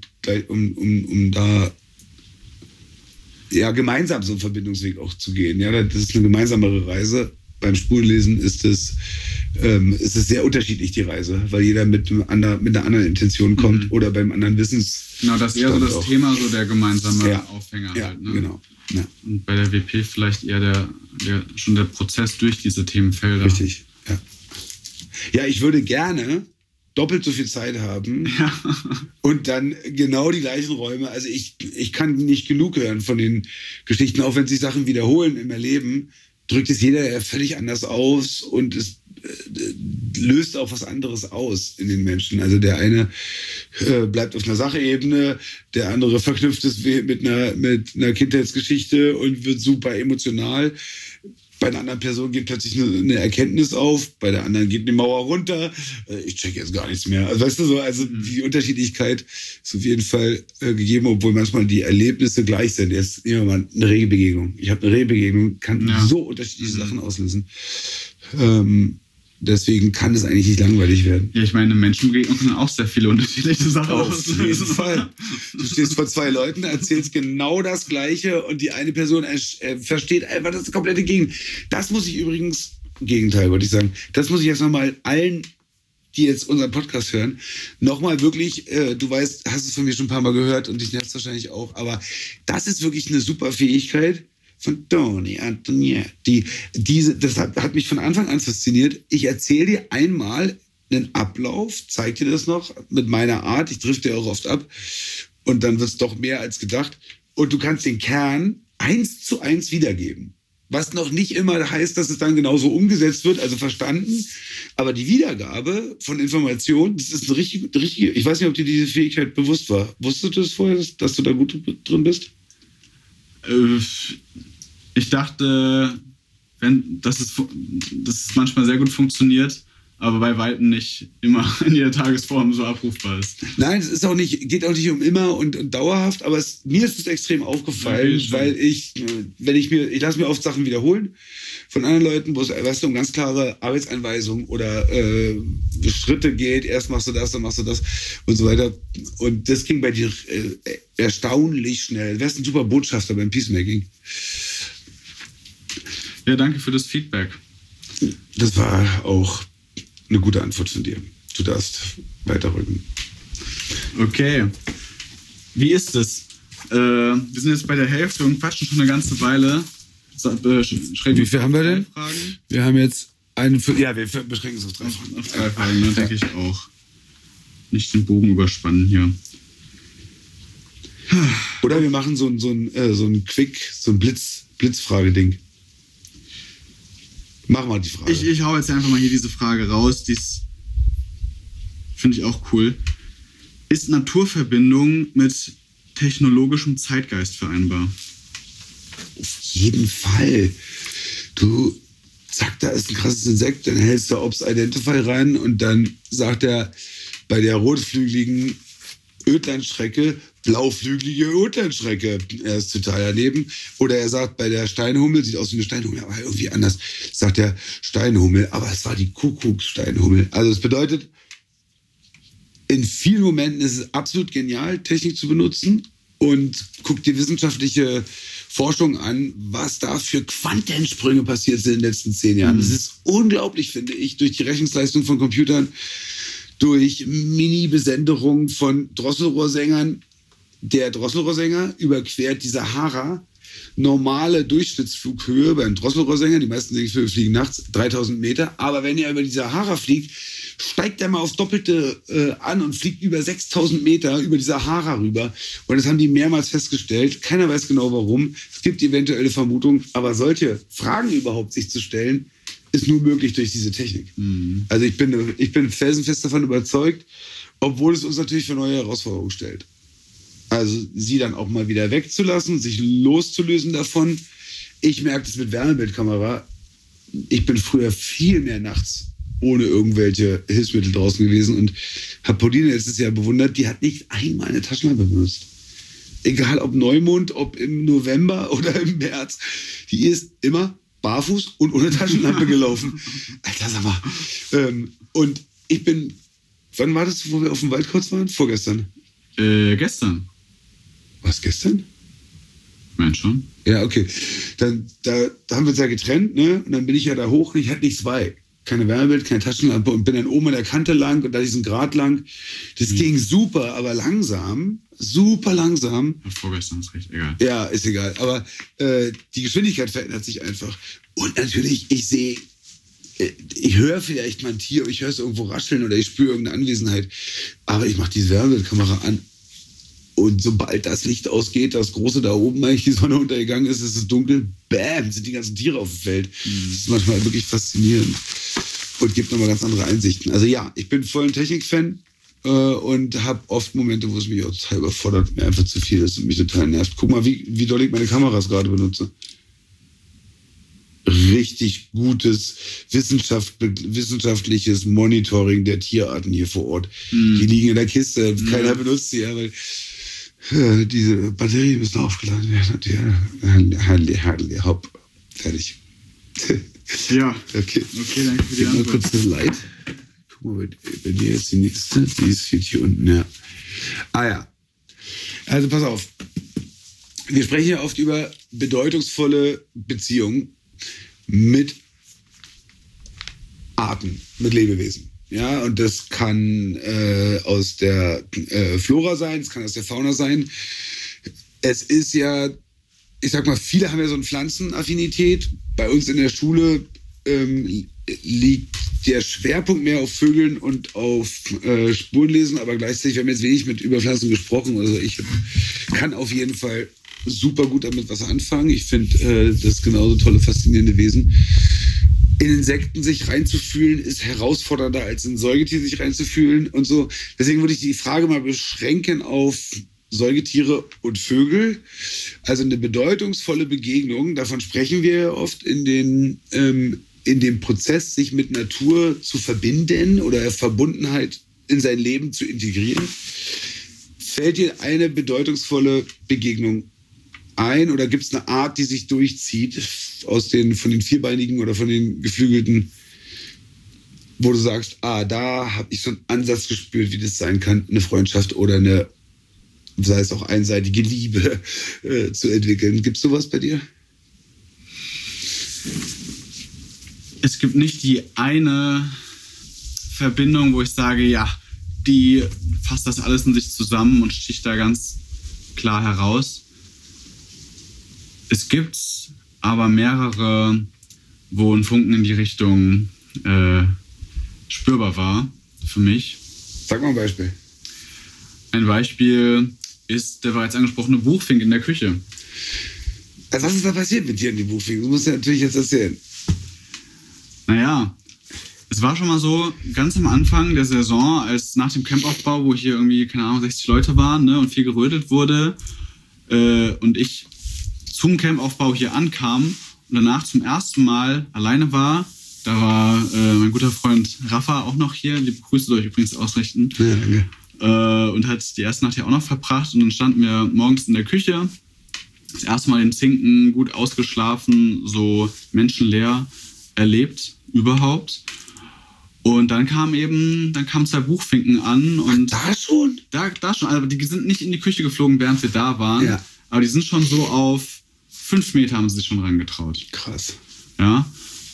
[SPEAKER 1] gemeinsam so einen Verbindungsweg auch zu gehen. Ja, das ist eine gemeinsamere Reise. Beim Spurenlesen ist es sehr unterschiedlich, die Reise, weil jeder mit einer anderen Intention kommt oder beim anderen Wissens.
[SPEAKER 2] Genau, das ist eher so das Thema, so der gemeinsame Aufhänger
[SPEAKER 1] ja,
[SPEAKER 2] halt. Ne?
[SPEAKER 1] Genau. Ja.
[SPEAKER 2] Und bei der WP vielleicht eher schon der Prozess durch diese Themenfelder.
[SPEAKER 1] Richtig, ja. Ja, ich würde gerne doppelt so viel Zeit haben und dann genau die gleichen Räume. Also ich kann nicht genug hören von den Geschichten, auch wenn sich Sachen wiederholen im Erleben, drückt es jeder ja völlig anders aus und es löst auch was anderes aus in den Menschen. Also der eine bleibt auf einer Sachebene, der andere verknüpft es mit einer Kindheitsgeschichte und wird super emotional. Bei einer anderen Person geht plötzlich eine Erkenntnis auf, bei der anderen geht eine Mauer runter. Ich check jetzt gar nichts mehr. Also weißt du so, also die Unterschiedlichkeit ist auf jeden Fall gegeben, obwohl manchmal die Erlebnisse gleich sind. Jetzt nehmen wir mal eine Regelbegegnung. Ich habe eine Regelbegegnung, kann so unterschiedliche Sachen auslösen. Deswegen kann es eigentlich nicht langweilig werden.
[SPEAKER 2] Ja, ich meine, Menschenbegegnungen können auch sehr viele unterschiedliche Sachen
[SPEAKER 1] auslösen. Auf jeden Fall. Du stehst vor zwei Leuten, erzählst genau das Gleiche und die eine Person versteht einfach das komplette Gegenteil. Das muss ich übrigens, Gegenteil wollte ich sagen, das muss ich jetzt nochmal allen, die jetzt unseren Podcast hören, nochmal wirklich, du weißt, hast es von mir schon ein paar Mal gehört und dich nervt wahrscheinlich auch, aber das ist wirklich eine super Fähigkeit von Toni Antonietti. Das hat mich von Anfang an fasziniert. Ich erzähle dir einmal einen Ablauf, zeige dir das noch mit meiner Art. Ich drifte ja auch oft ab. Und dann wird es doch mehr als gedacht. Und du kannst den Kern 1:1 wiedergeben. Was noch nicht immer heißt, dass es dann genauso umgesetzt wird, also verstanden. Aber die Wiedergabe von Informationen, das ist eine richtige, ich weiß nicht, ob dir diese Fähigkeit bewusst war. Wusstest du das vorher, dass du da gut drin bist?
[SPEAKER 2] Ich dachte, dass es manchmal sehr gut funktioniert, aber bei weitem nicht immer in jeder Tagesform so abrufbar ist.
[SPEAKER 1] Nein, es ist geht auch nicht um immer und dauerhaft, aber mir ist es extrem aufgefallen, okay, weil ich lasse mir oft Sachen wiederholen von anderen Leuten, wo es um ganz klare Arbeitsanweisungen oder Schritte geht. Erst machst du das, dann machst du das und so weiter. Und das ging bei dir erstaunlich schnell. Du wärst ein super Botschafter beim Peacemaking.
[SPEAKER 2] Ja, danke für das Feedback.
[SPEAKER 1] Das war auch eine gute Antwort von dir. Du darfst weiterrücken.
[SPEAKER 2] Okay. Wie ist es? Wir sind jetzt bei der Hälfte und quatschen schon eine ganze Weile.
[SPEAKER 1] Wie viel haben wir denn? Fragen? Wir haben jetzt wir beschränken es auf 3 Fragen.
[SPEAKER 2] Auf 3 Fragen, ne, denke ich auch. Nicht den Bogen überspannen hier.
[SPEAKER 1] Oder wir machen so ein Blitzfrage-Ding. Mach mal die Frage.
[SPEAKER 2] Ich hau jetzt einfach mal hier diese Frage raus. Die finde ich auch cool. Ist Naturverbindung mit technologischem Zeitgeist vereinbar?
[SPEAKER 1] Auf jeden Fall. Du, zack, da ist ein krasses Insekt, dann hältst du Ops Identify rein und dann sagt er bei der rotflügeligen Ödlandschrecke blauflügelige Ödlandschrecke. Er ist total daneben. Oder er sagt bei der Steinhummel, sieht aus wie eine Steinhummel, aber irgendwie anders, sagt er Steinhummel, aber es war die Kuckuckssteinhummel. Also es bedeutet, in vielen Momenten ist es absolut genial, Technik zu benutzen und guck dir wissenschaftliche Forschung an, was da für Quantensprünge passiert sind in den letzten 10 Jahren. Das ist unglaublich, finde ich, durch die Rechnungsleistung von Computern, durch Mini-Besenderung von Drosselrohrsängern. Der Drosselrohrsänger überquert die Sahara, normale Durchschnittsflughöhe beim Drosselrohrsänger, die meisten fliegen nachts, 3000 Meter. Aber wenn er über die Sahara fliegt, steigt er mal aufs Doppelte an und fliegt über 6000 Meter über die Sahara rüber. Und das haben die mehrmals festgestellt. Keiner weiß genau warum. Es gibt eventuelle Vermutungen, aber solche Fragen überhaupt sich zu stellen, ist nur möglich durch diese Technik. Mhm. Also ich bin felsenfest davon überzeugt, obwohl es uns natürlich für neue Herausforderungen stellt. Also sie dann auch mal wieder wegzulassen, sich loszulösen davon. Ich merke das mit Wärmebildkamera. Ich bin früher viel mehr nachts ohne irgendwelche Hilfsmittel draußen gewesen und habe Pauline letztes Jahr bewundert, die hat nicht einmal eine Taschenlampe benutzt. Egal ob Neumond, ob im November oder im März. Die ist immer barfuß und ohne Taschenlampe gelaufen. Alter, sag mal. Und ich bin, wann war das, wo wir auf dem Waldkreuz waren? Vorgestern.
[SPEAKER 2] Gestern.
[SPEAKER 1] Was, gestern?
[SPEAKER 2] Mensch schon.
[SPEAKER 1] Ja, okay. Dann, da haben wir uns ja getrennt, ne? Und dann bin ich ja da hoch und ich hatte nichts bei. Keine Wärmebild, keine Taschenlampe und bin dann oben an der Kante lang und da diesen Grat lang. Das ging super, aber langsam. Super langsam.
[SPEAKER 2] Ja, vorgestern ist recht, egal.
[SPEAKER 1] Ja, ist egal. Aber die Geschwindigkeit verändert sich einfach. Und natürlich, ich sehe ich höre vielleicht mal ein Tier, ich höre es irgendwo rascheln oder ich spüre irgendeine Anwesenheit, aber ich mache die Wärmebildkamera an und sobald das Licht ausgeht, das Große da oben eigentlich die Sonne untergegangen ist, es ist dunkel, bam, sind die ganzen Tiere auf dem Feld. Das ist manchmal wirklich faszinierend und gibt nochmal ganz andere Einsichten. Also ja, ich bin voll ein Technikfan und habe oft Momente, wo es mich auch total überfordert, mir einfach zu viel ist und mich total nervt. Guck mal, wie doll ich meine Kameras gerade benutze. Richtig gutes wissenschaftliches Monitoring der Tierarten hier vor Ort. Die liegen in der Kiste, keiner benutzt sie, ja, weil diese Batterien müssen aufgeladen werden. Hopp, fertig.
[SPEAKER 2] Ja.
[SPEAKER 1] Okay,
[SPEAKER 2] danke für die
[SPEAKER 1] Antwort. Mal kurz das Light. Guck mal, bei dir jetzt die nächste, die ist hier unten, ja. Ah ja. Also pass auf. Wir sprechen ja oft über bedeutungsvolle Beziehungen mit Arten, mit Lebewesen. Ja, und das kann aus der Flora sein, es kann aus der Fauna sein. Es ist ja, ich sag mal, viele haben ja so eine Pflanzenaffinität. Bei uns in der Schule liegt der Schwerpunkt mehr auf Vögeln und auf Spurenlesen, aber gleichzeitig, wir haben jetzt wenig mit Überpflanzung gesprochen. Also ich kann auf jeden Fall super gut damit was anfangen. Ich finde das genauso tolle, faszinierende Wesen. In Insekten sich reinzufühlen, ist herausfordernder als in Säugetier sich reinzufühlen und so. Deswegen würde ich die Frage mal beschränken auf Säugetiere und Vögel. Also eine bedeutungsvolle Begegnung, davon sprechen wir ja oft in dem Prozess, sich mit Natur zu verbinden oder Verbundenheit in sein Leben zu integrieren. Fällt dir eine bedeutungsvolle Begegnung ein oder gibt es eine Art, die sich durchzieht von den Vierbeinigen oder von den Geflügelten, wo du sagst, da habe ich so einen Ansatz gespürt, wie das sein kann, eine Freundschaft oder eine, sei es auch einseitige Liebe zu entwickeln. Gibt es sowas bei dir?
[SPEAKER 2] Es gibt nicht die eine Verbindung, wo ich sage, ja, die fasst das alles in sich zusammen und sticht da ganz klar heraus. Es gibt aber mehrere, wo ein Funken in die Richtung spürbar war für mich.
[SPEAKER 1] Sag mal ein Beispiel.
[SPEAKER 2] Ein Beispiel ist der bereits angesprochene Buchfink in der Küche.
[SPEAKER 1] Also was ist da passiert mit dir in dem Buchfink? Du musst ja natürlich jetzt erzählen.
[SPEAKER 2] Naja, es war schon mal so, ganz am Anfang der Saison, als nach dem Campaufbau, wo hier irgendwie, keine Ahnung, 60 Leute waren, ne, und viel gerödelt wurde und ich zum Campaufbau hier ankam und danach zum ersten Mal alleine war. Da war mein guter Freund Rafa auch noch hier. Liebe Grüße soll ich übrigens ausrichten. Ja, danke. Und hat die erste Nacht hier auch noch verbracht. Und dann standen wir morgens in der Küche. Das erste Mal den Zinken, gut ausgeschlafen, so menschenleer erlebt überhaupt. Und dann kamen zwei Buchfinken an. Und
[SPEAKER 1] da schon?
[SPEAKER 2] Da schon. Also die sind nicht in die Küche geflogen, während wir da waren.
[SPEAKER 1] Ja.
[SPEAKER 2] Aber die sind schon so auf 5 Meter haben sie sich schon rangetraut.
[SPEAKER 1] Krass.
[SPEAKER 2] Ja.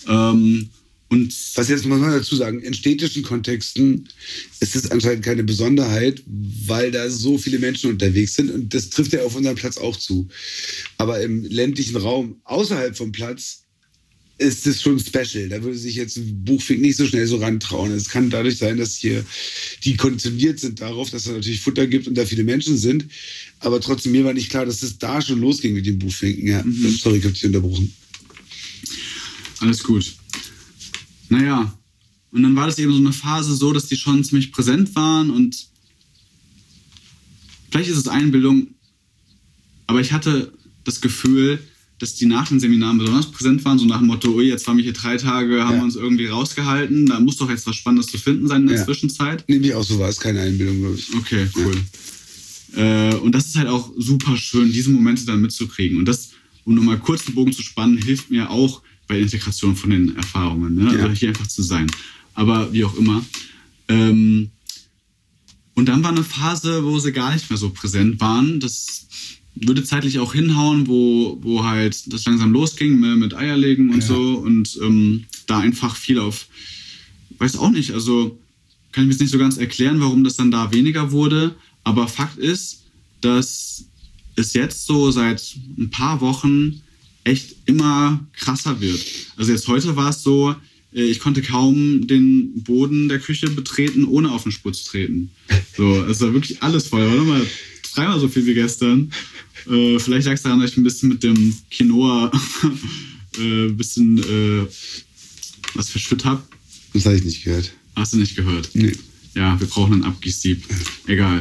[SPEAKER 2] Und
[SPEAKER 1] was jetzt muss man dazu sagen, in städtischen Kontexten ist es anscheinend keine Besonderheit, weil da so viele Menschen unterwegs sind und das trifft ja auf unseren Platz auch zu. Aber im ländlichen Raum außerhalb vom Platz ist es schon special. Da würde sich jetzt ein Buchfink nicht so schnell so rantrauen. Es kann dadurch sein, dass hier die konditioniert sind darauf, dass es natürlich Futter gibt und da viele Menschen sind. Aber trotzdem, mir war nicht klar, dass es da schon losging mit den Buchfinken. Ja, sorry, ich habe dich unterbrochen.
[SPEAKER 2] Alles gut. Naja, und dann war das eben so eine Phase so, dass die schon ziemlich präsent waren und vielleicht ist es Einbildung, aber ich hatte das Gefühl, dass die nach den Seminaren besonders präsent waren, so nach dem Motto, oh, jetzt waren wir hier 3 Tage, haben wir uns irgendwie rausgehalten, da muss doch jetzt was Spannendes zu finden sein in der Zwischenzeit.
[SPEAKER 1] Nehme ich auch so wahr, ist keine Einbildung, glaube ich.
[SPEAKER 2] Okay, cool. Ja. Und das ist halt auch super schön, diese Momente dann mitzukriegen. Und das, um nochmal kurz den Bogen zu spannen, hilft mir auch bei der Integration von den Erfahrungen, ne? Also hier einfach zu sein. Aber wie auch immer. Und dann war eine Phase, wo sie gar nicht mehr so präsent waren. Das würde zeitlich auch hinhauen, wo halt das langsam losging mit Eierlegen und so. Und da einfach viel auf, weiß auch nicht, also kann ich mir jetzt nicht so ganz erklären, warum das dann da weniger wurde. Aber Fakt ist, dass es jetzt so seit ein paar Wochen echt immer krasser wird. Also jetzt heute war es so, ich konnte kaum den Boden der Küche betreten, ohne auf den Spur zu treten. So, es war wirklich alles voll. Warte mal, 3-mal so viel wie gestern. Vielleicht lag es daran, dass ich ein bisschen mit dem Quinoa was verschüttet habe.
[SPEAKER 1] Das habe ich nicht gehört.
[SPEAKER 2] Hast du nicht gehört?
[SPEAKER 1] Nee.
[SPEAKER 2] Ja, wir brauchen ein Abgießsieb. Egal.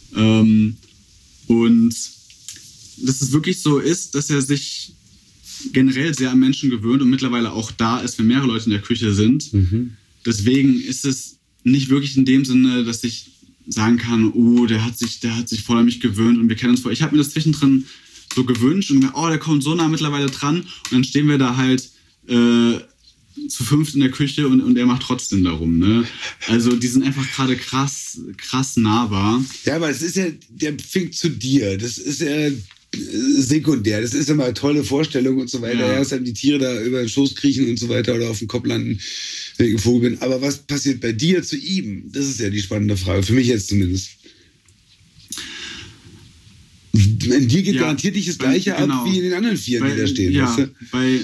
[SPEAKER 2] Und dass es wirklich so ist, dass er sich generell sehr an Menschen gewöhnt und mittlerweile auch da ist, wenn mehrere Leute in der Küche sind. Deswegen ist es nicht wirklich in dem Sinne, dass ich sagen kann, der hat sich voll an mich gewöhnt und wir kennen uns voll. Ich habe mir das zwischendrin so gewünscht und der kommt so nah mittlerweile dran und dann stehen wir da halt zu 5 in der Küche und er macht trotzdem darum, ne? Also die sind einfach gerade krass nahbar.
[SPEAKER 1] Ja, aber es ist ja, der Fink zu dir, das ist ja sekundär, das ist ja mal eine tolle Vorstellung und so weiter. Ja, erst haben die Tiere da über den Schoß kriechen und so weiter oder auf den Kopf landen, wenn ich geflogen bin. Aber was passiert bei dir zu ihm? Das ist ja die spannende Frage, für mich jetzt zumindest. In dir geht garantiert nicht das Gleiche ab wie in den anderen 4, die da stehen.
[SPEAKER 2] Ja,
[SPEAKER 1] weißt du?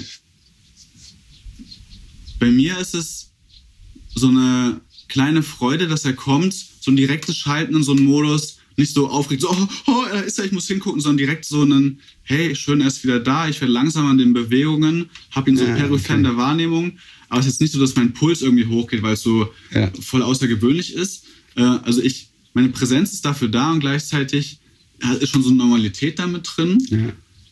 [SPEAKER 2] Bei mir ist es so eine kleine Freude, dass er kommt, so ein direktes Schalten in so einen Modus, nicht so aufgeregt, so, er ist ja, ich muss hingucken, sondern direkt so einen, hey, schön, er ist wieder da, ich werde langsam an den Bewegungen, habe ihn so peripher in der Wahrnehmung, aber es ist jetzt nicht so, dass mein Puls irgendwie hochgeht, weil es so voll außergewöhnlich ist. Also meine Präsenz ist dafür da und gleichzeitig ist schon so eine Normalität damit drin.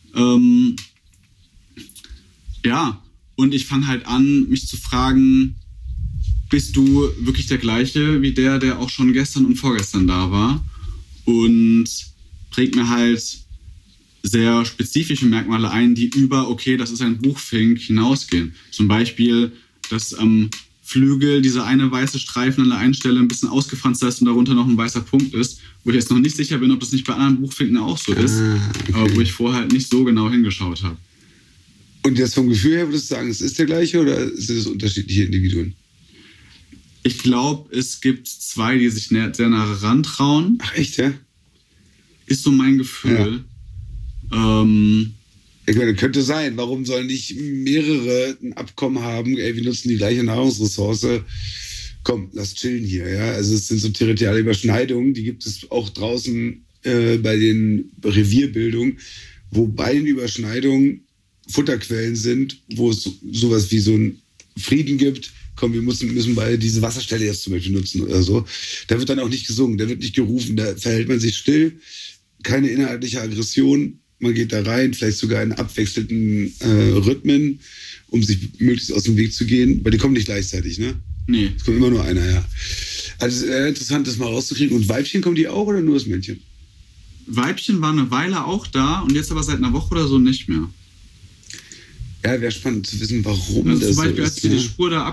[SPEAKER 2] Ja. Und ich fange halt an, mich zu fragen, bist du wirklich der gleiche wie der auch schon gestern und vorgestern da war? Und prägt mir halt sehr spezifische Merkmale ein, die über, okay, das ist ein Buchfink, hinausgehen. Zum Beispiel, dass am Flügel dieser eine weiße Streifen an der einen Stelle ein bisschen ausgefranst ist und darunter noch ein weißer Punkt ist, wo ich jetzt noch nicht sicher bin, ob das nicht bei anderen Buchfinken auch so ist, aber wo ich vorher halt nicht so genau hingeschaut habe.
[SPEAKER 1] Und jetzt vom Gefühl her würdest du sagen, es ist der gleiche oder sind es unterschiedliche Individuen?
[SPEAKER 2] Ich glaube, es gibt 2, die sich sehr nah rantrauen.
[SPEAKER 1] Ach echt, ja?
[SPEAKER 2] Ist so mein Gefühl.
[SPEAKER 1] Ja. Ich meine, könnte sein. Warum sollen nicht mehrere ein Abkommen haben? Ey, wir nutzen die gleiche Nahrungsressource. Komm, lass chillen hier. Ja? Also es sind so territoriale Überschneidungen, die gibt es auch draußen bei den Revierbildungen, wo bei den Überschneidungen Futterquellen sind, wo es sowas wie so einen Frieden gibt. Komm, wir müssen beide diese Wasserstelle jetzt zum Beispiel nutzen oder so. Da wird dann auch nicht gesungen, da wird nicht gerufen, da verhält man sich still, keine inhaltliche Aggression, man geht da rein, vielleicht sogar in abwechselnden Rhythmen, um sich möglichst aus dem Weg zu gehen, weil die kommen nicht gleichzeitig, ne?
[SPEAKER 2] Nee.
[SPEAKER 1] Es kommt immer nur einer, ja. Also es ist interessant, das mal rauszukriegen. Und Weibchen, kommen die auch oder nur das Männchen?
[SPEAKER 2] Weibchen war eine Weile auch da und jetzt aber seit einer Woche oder so nicht mehr.
[SPEAKER 1] Ja, wäre spannend zu wissen, warum
[SPEAKER 2] also
[SPEAKER 1] das
[SPEAKER 2] zum Beispiel,
[SPEAKER 1] so
[SPEAKER 2] als
[SPEAKER 1] ist.
[SPEAKER 2] ich die Spur da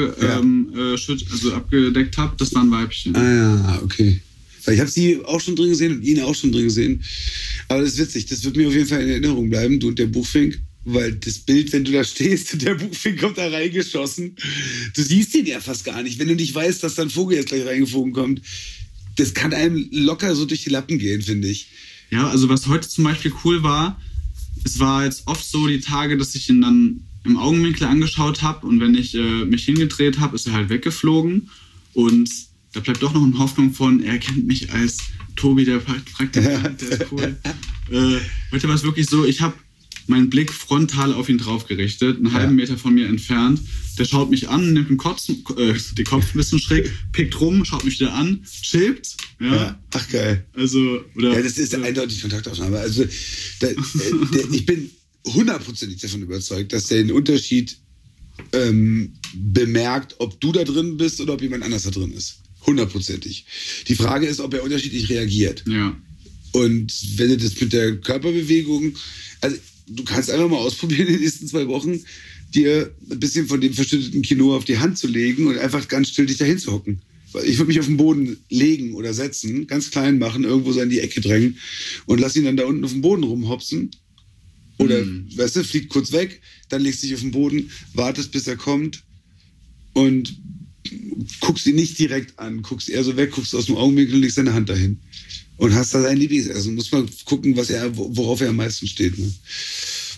[SPEAKER 2] abgedeckt habe, das war ein Weibchen.
[SPEAKER 1] Ah ja, okay. Weil ich habe sie auch schon drin gesehen und ihn auch schon drin gesehen. Aber das ist witzig, das wird mir auf jeden Fall in Erinnerung bleiben, du und der Buchfink. Weil das Bild, wenn du da stehst und der Buchfink kommt da reingeschossen, du siehst ihn ja fast gar nicht. Wenn du nicht weißt, dass da ein Vogel jetzt gleich reingeflogen kommt, das kann einem locker so durch die Lappen gehen, finde ich.
[SPEAKER 2] Ja, also was heute zum Beispiel cool war, es war jetzt oft so die Tage, dass ich ihn dann im Augenwinkel angeschaut habe und wenn ich mich hingedreht habe, ist er halt weggeflogen und da bleibt doch noch eine Hoffnung von, er kennt mich als Tobi, der Praktikant, der ist cool. Heute war es wirklich so, ich habe meinen Blick frontal auf ihn drauf gerichtet, einen halben Meter von mir entfernt. Der schaut mich an, nimmt den Kopf ein bisschen schräg, pickt rum, schaut mich wieder an, chillt. Ja.
[SPEAKER 1] Ach geil.
[SPEAKER 2] Also, oder,
[SPEAKER 1] ja, das ist eindeutig Kontaktaufnahme. Also ich bin 100%ig davon überzeugt, dass der den Unterschied bemerkt, ob du da drin bist oder ob jemand anders da drin ist. 100%ig. Die Frage ist, ob er unterschiedlich reagiert.
[SPEAKER 2] Ja.
[SPEAKER 1] Und wenn du das mit der Körperbewegung, also du kannst einfach mal ausprobieren in den nächsten 2 Wochen, dir ein bisschen von dem verschütteten Quinoa auf die Hand zu legen und einfach ganz still dich dahin zu hocken. Ich würde mich auf den Boden legen oder setzen, ganz klein machen, irgendwo so in die Ecke drängen und lass ihn dann da unten auf dem Boden rumhopsen. Oder, weißt du, fliegt kurz weg, dann legst du dich auf den Boden, wartest, bis er kommt und guckst ihn nicht direkt an, guckst eher so weg, guckst aus dem Augenwinkel und legst deine Hand dahin. Und hast da sein Lieblingsessen. Muss man gucken, worauf er am meisten steht. Ne?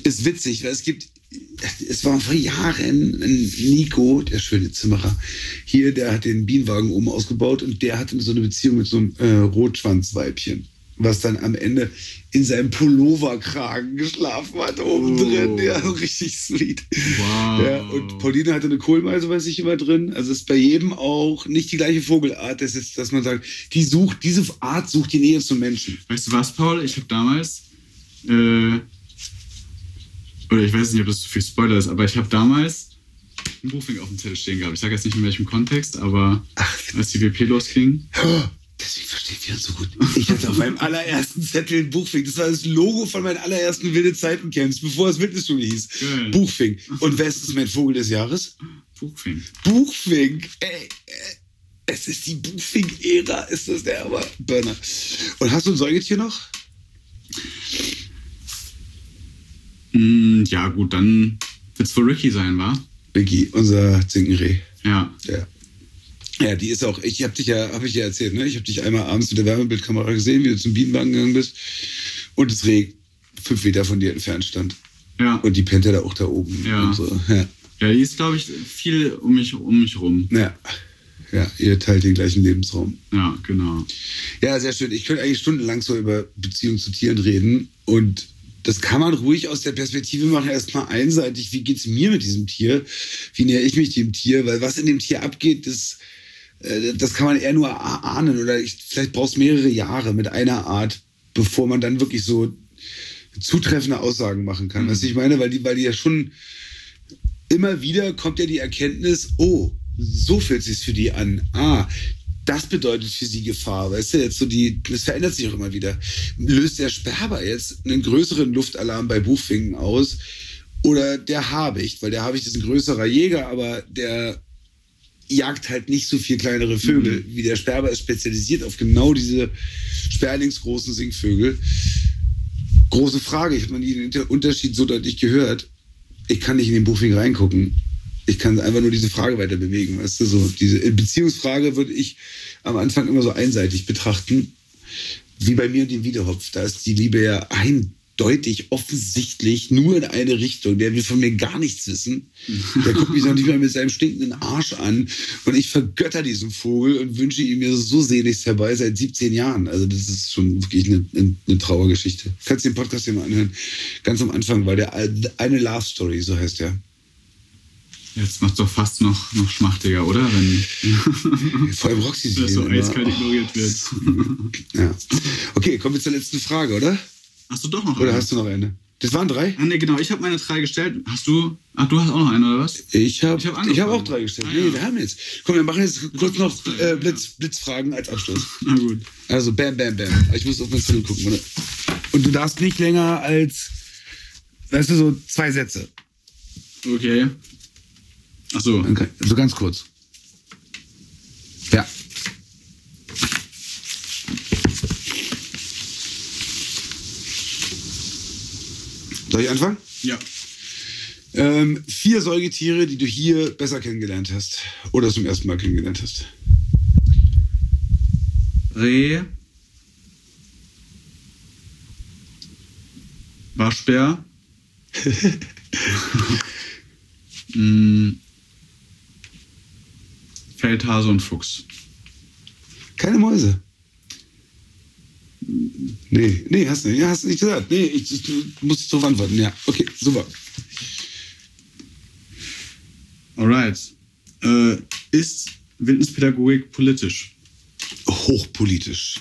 [SPEAKER 1] ist witzig, weil es war vor Jahren ein Nico, der schöne Zimmerer, hier, der hat den Bienenwagen oben ausgebaut und der hatte so eine Beziehung mit so einem Rotschwanzweibchen, was dann am Ende in seinem Pulloverkragen geschlafen hat, oben drin. Ja, richtig sweet.
[SPEAKER 2] Wow.
[SPEAKER 1] Ja, und Pauline hatte eine Kohlmeise, weiß ich, immer drin. Also ist bei jedem auch nicht die gleiche Vogelart, dass man sagt, diese Art sucht die Nähe zum Menschen.
[SPEAKER 2] Weißt du was, Paul? Ich habe damals, oder ich weiß nicht, ob das zu viel Spoiler ist, aber ich habe damals einen Buchfink auf dem Zettel stehen gehabt. Ich sage jetzt nicht in welchem Kontext, aber als die WP losging.
[SPEAKER 1] Deswegen verstehe ich ihn so gut. Ich hatte auf meinem allerersten Zettel ein Buchfink. Das war das Logo von meinen allerersten wilde Zeiten-Camps, bevor es Fitnessstudio hieß.
[SPEAKER 2] Geil.
[SPEAKER 1] Buchfink. Und wer ist mein Vogel des Jahres?
[SPEAKER 2] Buchfink.
[SPEAKER 1] Buchfink. Ey, es ist die Buchfink-Ära. Ist das der Burner. Und hast du ein Säugetier noch?
[SPEAKER 2] Ja, gut, dann wird es wohl Ricky sein, wa?
[SPEAKER 1] Ricky, unser Zinkenreh.
[SPEAKER 2] Ja.
[SPEAKER 1] Ja, die ist auch, habe ich dir erzählt, ne? Ich habe dich einmal abends mit der Wärmebildkamera gesehen, wie du zum Bienenwagen gegangen bist. Und das Reh 5 Meter von dir entfernt stand.
[SPEAKER 2] Ja.
[SPEAKER 1] Und die pennt ja da auch da oben.
[SPEAKER 2] Ja.
[SPEAKER 1] Und so. Ja.
[SPEAKER 2] Ja, die ist, glaube ich, viel um mich rum.
[SPEAKER 1] Ja, ihr teilt den gleichen Lebensraum.
[SPEAKER 2] Ja, genau.
[SPEAKER 1] Ja, sehr schön. Ich könnte eigentlich stundenlang so über Beziehungen zu Tieren reden. Und das kann man ruhig aus der Perspektive machen, erstmal einseitig. Wie geht's mir mit diesem Tier? Wie nähere ich mich dem Tier? Weil was in dem Tier abgeht, das kann man eher nur ahnen. Oder vielleicht brauchst du mehrere Jahre mit einer Art, bevor man dann wirklich so zutreffende Aussagen machen kann. Weißt du, ich meine, weil die ja schon immer wieder kommt ja die Erkenntnis, oh, so fühlt sich's für die an. Das bedeutet für sie Gefahr, weißt du, jetzt so das verändert sich auch immer wieder. Löst der Sperber jetzt einen größeren Luftalarm bei Buchfinken aus oder der Habicht? Weil der Habicht ist ein größerer Jäger, aber der jagt halt nicht so viel kleinere Vögel, wie der Sperber ist spezialisiert auf genau diese sperlingsgroßen Singvögel. Große Frage, ich habe noch nie den Unterschied so deutlich gehört. Ich kann nicht in den Buchfink reingucken. Ich kann einfach nur diese Frage weiter bewegen, weißt du, so diese Beziehungsfrage würde ich am Anfang immer so einseitig betrachten, wie bei mir und dem Wiedehopf. Da ist die Liebe ja eindeutig, offensichtlich nur in eine Richtung. Der will von mir gar nichts wissen. Der guckt mich noch nicht mal mit seinem stinkenden Arsch an und ich vergötter diesen Vogel und wünsche ihm mir so seligst herbei seit 17 Jahren. Also das ist schon wirklich eine Trauergeschichte. Kannst du den Podcast hier mal anhören. Ganz am Anfang war der eine Love Story, so heißt der.
[SPEAKER 2] Jetzt macht's doch fast noch schmachtiger, oder? Wenn
[SPEAKER 1] vor allem Roxy
[SPEAKER 2] das so eiskalt ignoriert wird.
[SPEAKER 1] Ja. Okay, kommen wir zur letzten Frage, oder?
[SPEAKER 2] Hast du doch noch
[SPEAKER 1] Oder
[SPEAKER 2] eine?
[SPEAKER 1] hast du noch eine? Das waren 3?
[SPEAKER 2] Nee, genau. Ich habe meine 3 gestellt. Hast du... Ach, du hast auch noch eine, oder was?
[SPEAKER 1] Ich hab auch 3 gestellt.
[SPEAKER 2] Ja.
[SPEAKER 1] Nee, wir haben jetzt. Komm, wir machen jetzt kurz noch Blitzfragen als Abschluss.
[SPEAKER 2] Na gut.
[SPEAKER 1] Also, bam. Ich muss auf mein Zettel gucken, oder? Und du darfst nicht länger als, weißt du, so 2 Sätze.
[SPEAKER 2] Okay. Ach so.
[SPEAKER 1] Okay. So ganz kurz. Ja. Soll ich anfangen?
[SPEAKER 2] Ja.
[SPEAKER 1] 4 Säugetiere, die du hier besser kennengelernt hast. Oder zum ersten Mal kennengelernt hast.
[SPEAKER 2] Reh. Waschbär. Feldhase und Fuchs.
[SPEAKER 1] Keine Mäuse. Nee, hast du nicht gesagt. Nee, du musst drauf antworten. Ja, okay, super.
[SPEAKER 2] Alright. Ist Wildnispädagogik politisch?
[SPEAKER 1] Hochpolitisch.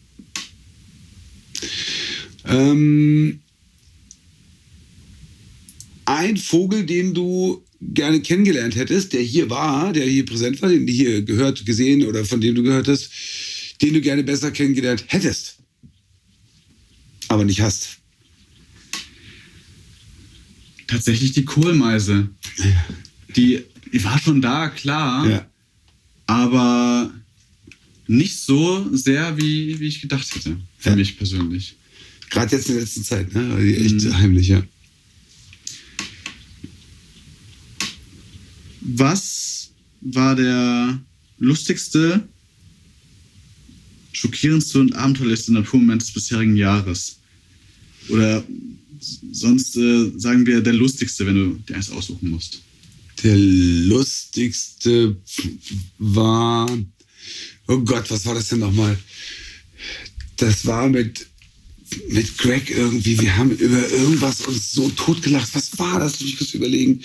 [SPEAKER 1] Ein Vogel, den du gerne kennengelernt hättest, der hier präsent war, den du hier gehört, gesehen oder von dem du gehört hast, den du gerne besser kennengelernt hättest, aber nicht hast.
[SPEAKER 2] Tatsächlich die Kohlmeise. Die war schon da, klar,
[SPEAKER 1] Ja.
[SPEAKER 2] aber nicht so sehr, wie ich gedacht hätte. Für mich persönlich.
[SPEAKER 1] Gerade jetzt in der letzten Zeit, ne? War die echt heimlich, ja.
[SPEAKER 2] Was war der lustigste, schockierendste und abenteuerlichste Naturmoment des bisherigen Jahres? Oder sonst sagen wir der lustigste, wenn du dir eins aussuchen musst.
[SPEAKER 1] Der lustigste war... Oh Gott, was war das denn nochmal? Das war mit Greg irgendwie. Wir haben über irgendwas uns so totgelacht. Was war das? Lass mich kurz überlegen.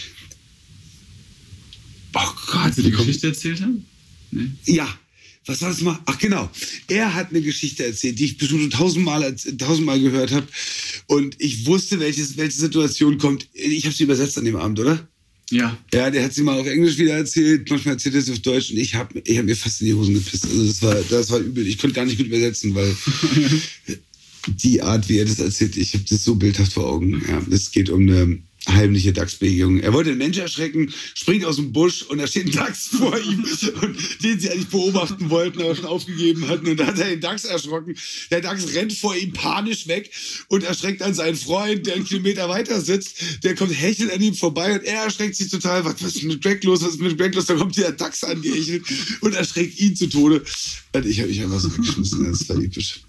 [SPEAKER 1] Oh Gott.
[SPEAKER 2] Als du die Geschichte erzählt haben? Nee.
[SPEAKER 1] Ja. Was war das mal? Ach genau. Er hat eine Geschichte erzählt, die ich bestimmt tausendmal gehört habe. Und ich wusste, welche Situation kommt. Ich habe sie übersetzt an dem Abend, oder?
[SPEAKER 2] Ja.
[SPEAKER 1] Ja, der hat sie mal auf Englisch wieder erzählt. Manchmal erzählt er sie auf Deutsch. Und ich hab mir fast in die Hosen gepisst. Also das war übel. Ich konnte gar nicht gut übersetzen, weil die Art, wie er das erzählt, ich habe das so bildhaft vor Augen. Ja, es geht um eine heimliche Dachsbegegnung. Er wollte den Mensch erschrecken, springt aus dem Busch und da steht ein Dachs vor ihm, und den sie eigentlich beobachten wollten, aber schon aufgegeben hatten. Und da hat er den Dachs erschrocken. Der Dachs rennt vor ihm panisch weg und erschreckt dann seinen Freund, der einen Kilometer weiter sitzt. Der kommt hechelnd an ihm vorbei und er erschreckt sich total. Was ist mit Greg los? Was ist mit Greg los? Da kommt der Dachs angehechelt und erschreckt ihn zu Tode. Und ich habe mich einfach so weggeschmissen. Das war episch.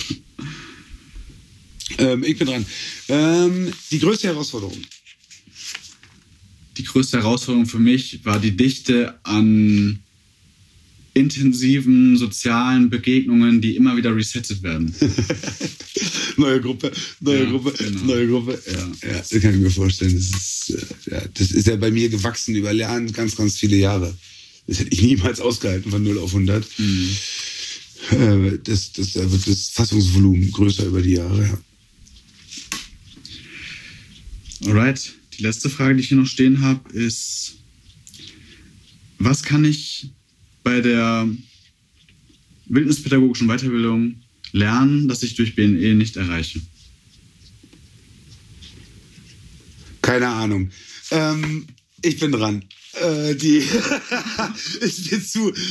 [SPEAKER 1] Ich bin dran. Die größte Herausforderung.
[SPEAKER 2] Die größte Herausforderung für mich war die Dichte an intensiven sozialen Begegnungen, die immer wieder resettet werden.
[SPEAKER 1] Neue Gruppe. Genau. Ja, das kann ich mir vorstellen. Das ist ja bei mir gewachsen über Lernen ganz, ganz viele Jahre. Das hätte ich niemals ausgehalten von 0 auf 100. Mhm. Da wird das Fassungsvolumen größer über die Jahre, ja.
[SPEAKER 2] Alright, die letzte Frage, die ich hier noch stehen habe, ist: Was kann ich bei der wildnispädagogischen Weiterbildung lernen, das ich durch BNE nicht erreiche?
[SPEAKER 1] Keine Ahnung. Ich bin dran. Ist mir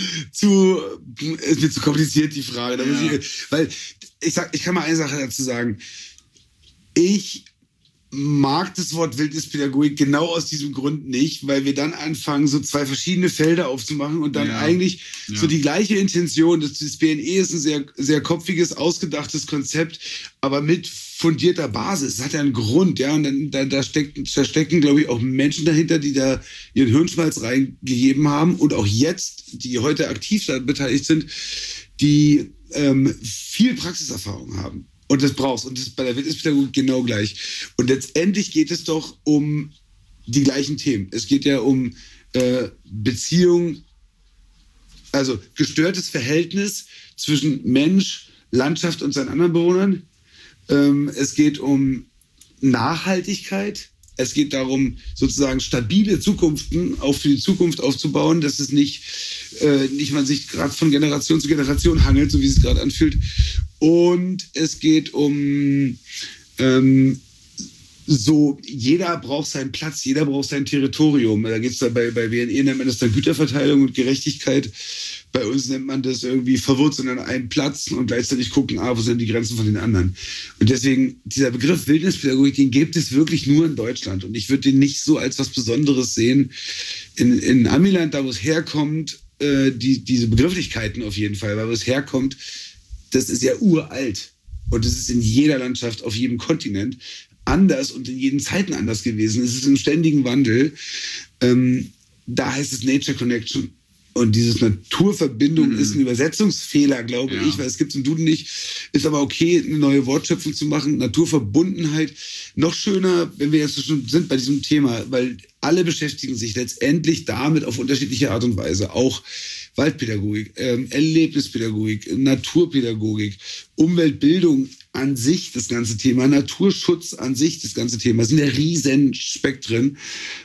[SPEAKER 1] zu kompliziert, die Frage. Ja. Weil ich kann mal eine Sache dazu sagen. Ich mag das Wort Wildnispädagogik genau aus diesem Grund nicht, weil wir dann anfangen, so zwei verschiedene Felder aufzumachen und dann eigentlich so die gleiche Intention. Das BNE ist ein sehr, sehr kopfiges, ausgedachtes Konzept, aber mit fundierter Basis. Das hat ja einen Grund, ja. Und dann, da stecken, glaube ich, auch Menschen dahinter, die da ihren Hirnschmalz reingegeben haben und auch jetzt, die heute aktiv da beteiligt sind, die viel Praxiserfahrung haben. Und das brauchst. Und das ist bei der Wildnispädagogik genau gleich. Und letztendlich geht es doch um die gleichen Themen. Es geht ja um Beziehung, also gestörtes Verhältnis zwischen Mensch, Landschaft und seinen anderen Bewohnern. Es geht um Nachhaltigkeit. Es geht darum, sozusagen stabile Zukunften auch für die Zukunft aufzubauen, dass es nicht man sich gerade von Generation zu Generation hangelt, so wie es gerade anfühlt. Und es geht um so, jeder braucht seinen Platz, jeder braucht sein Territorium. Da geht es bei BNE, nennt man das dann Güterverteilung und Gerechtigkeit. Bei uns nennt man das irgendwie verwurzeln an einem Platz und gleichzeitig gucken, wo sind die Grenzen von den anderen. Und deswegen, dieser Begriff Wildnispädagogik, den gibt es wirklich nur in Deutschland. Und ich würde den nicht so als was Besonderes sehen. In Amiland, da wo es herkommt, diese Begrifflichkeiten auf jeden Fall, weil wo es herkommt, das ist ja uralt. Und das ist in jeder Landschaft, auf jedem Kontinent anders und in jeden Zeiten anders gewesen. Es ist im ständigen Wandel. Da heißt es Nature Connection. Und dieses Naturverbindung ist ein Übersetzungsfehler, glaube ich, weil es gibt es im Duden nicht. Ist aber okay, eine neue Wortschöpfung zu machen. Naturverbundenheit. Noch schöner, wenn wir jetzt schon sind bei diesem Thema, weil alle beschäftigen sich letztendlich damit auf unterschiedliche Art und Weise. Auch Waldpädagogik, Erlebnispädagogik, Naturpädagogik, Umweltbildung an sich, das ganze Thema, Naturschutz an sich, das ganze Thema. Das sind ja riesen Spektren.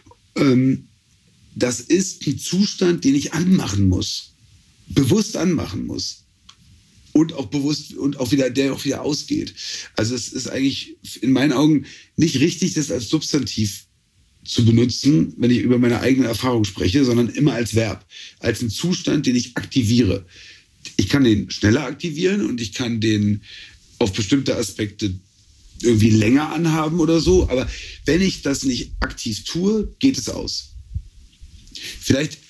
[SPEAKER 1] Das ist ein Zustand, den ich anmachen muss, bewusst anmachen muss und auch bewusst und auch wieder, der auch wieder ausgeht. Also es ist eigentlich in meinen Augen nicht richtig, das als Substantiv zu benutzen, wenn ich über meine eigene Erfahrung spreche, sondern immer als Verb, als einen Zustand, den ich aktiviere. Ich kann den schneller aktivieren und ich kann den auf bestimmte Aspekte irgendwie länger anhaben oder so, aber wenn ich das nicht aktiv tue, geht es aus. Vielleicht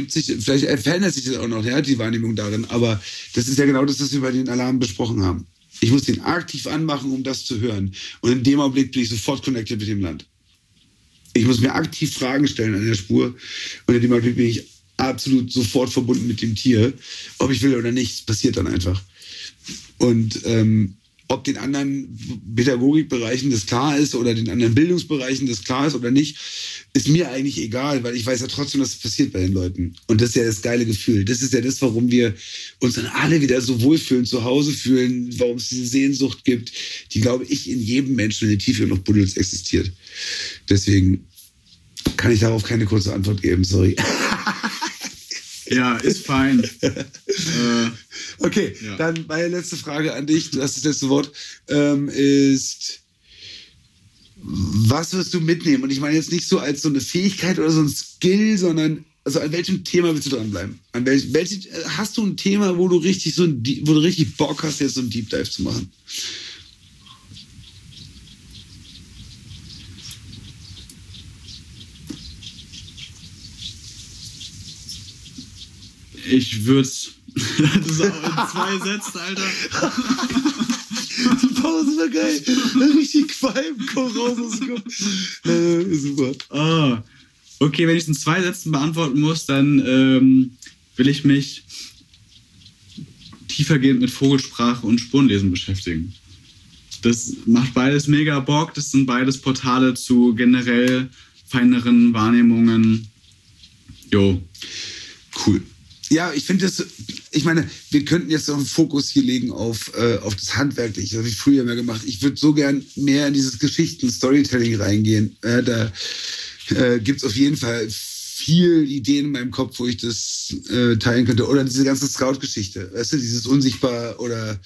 [SPEAKER 1] verändert sich das auch noch, ja, die Wahrnehmung darin, aber das ist ja genau das, was wir bei den Alarmen besprochen haben. Ich muss den aktiv anmachen, um das zu hören. Und in dem Augenblick bin ich sofort connected mit dem Land. Ich muss mir aktiv Fragen stellen an der Spur. Und in dem Augenblick bin ich absolut sofort verbunden mit dem Tier. Ob ich will oder nicht, es passiert dann einfach. Und ob den anderen Pädagogikbereichen das klar ist oder den anderen Bildungsbereichen das klar ist oder nicht, ist mir eigentlich egal, weil ich weiß ja trotzdem, dass es passiert bei den Leuten. Und das ist ja das geile Gefühl. Das ist ja das, warum wir uns dann alle wieder so wohlfühlen, zu Hause fühlen, warum es diese Sehnsucht gibt, die, glaube ich, in jedem Menschen in der Tiefe noch buddels existiert. Deswegen kann ich darauf keine kurze Antwort geben, sorry.
[SPEAKER 2] Ja, ist fein.
[SPEAKER 1] Okay, ja. Dann meine letzte Frage an dich, du hast das letzte Wort, ist, was wirst du mitnehmen? Und ich meine jetzt nicht so als so eine Fähigkeit oder so ein Skill, sondern also an welchem Thema willst du dranbleiben? Hast du ein Thema, wo du richtig Bock hast, jetzt so einen Deep Dive zu machen?
[SPEAKER 2] Ich würde das ist auch in 2 Sätzen, Alter.
[SPEAKER 1] Die Pause war geil. Richtig Qualm, komm raus aus dem Kopf. Super.
[SPEAKER 2] Oh. Okay, wenn ich es in 2 Sätzen beantworten muss, dann will ich mich tiefergehend mit Vogelsprache und Spurenlesen beschäftigen. Das macht beides mega Bock. Das sind beides Portale zu generell feineren Wahrnehmungen. Jo.
[SPEAKER 1] Cool. Ja, ich finde das, ich meine, wir könnten jetzt noch einen Fokus hier legen auf das Handwerkliche, das habe ich früher immer gemacht. Ich würde so gern mehr in dieses Geschichten-Storytelling reingehen. Da gibt es auf jeden Fall viel Ideen in meinem Kopf, wo ich das teilen könnte. Oder diese ganze Scout-Geschichte, weißt du, dieses unsichtbar oder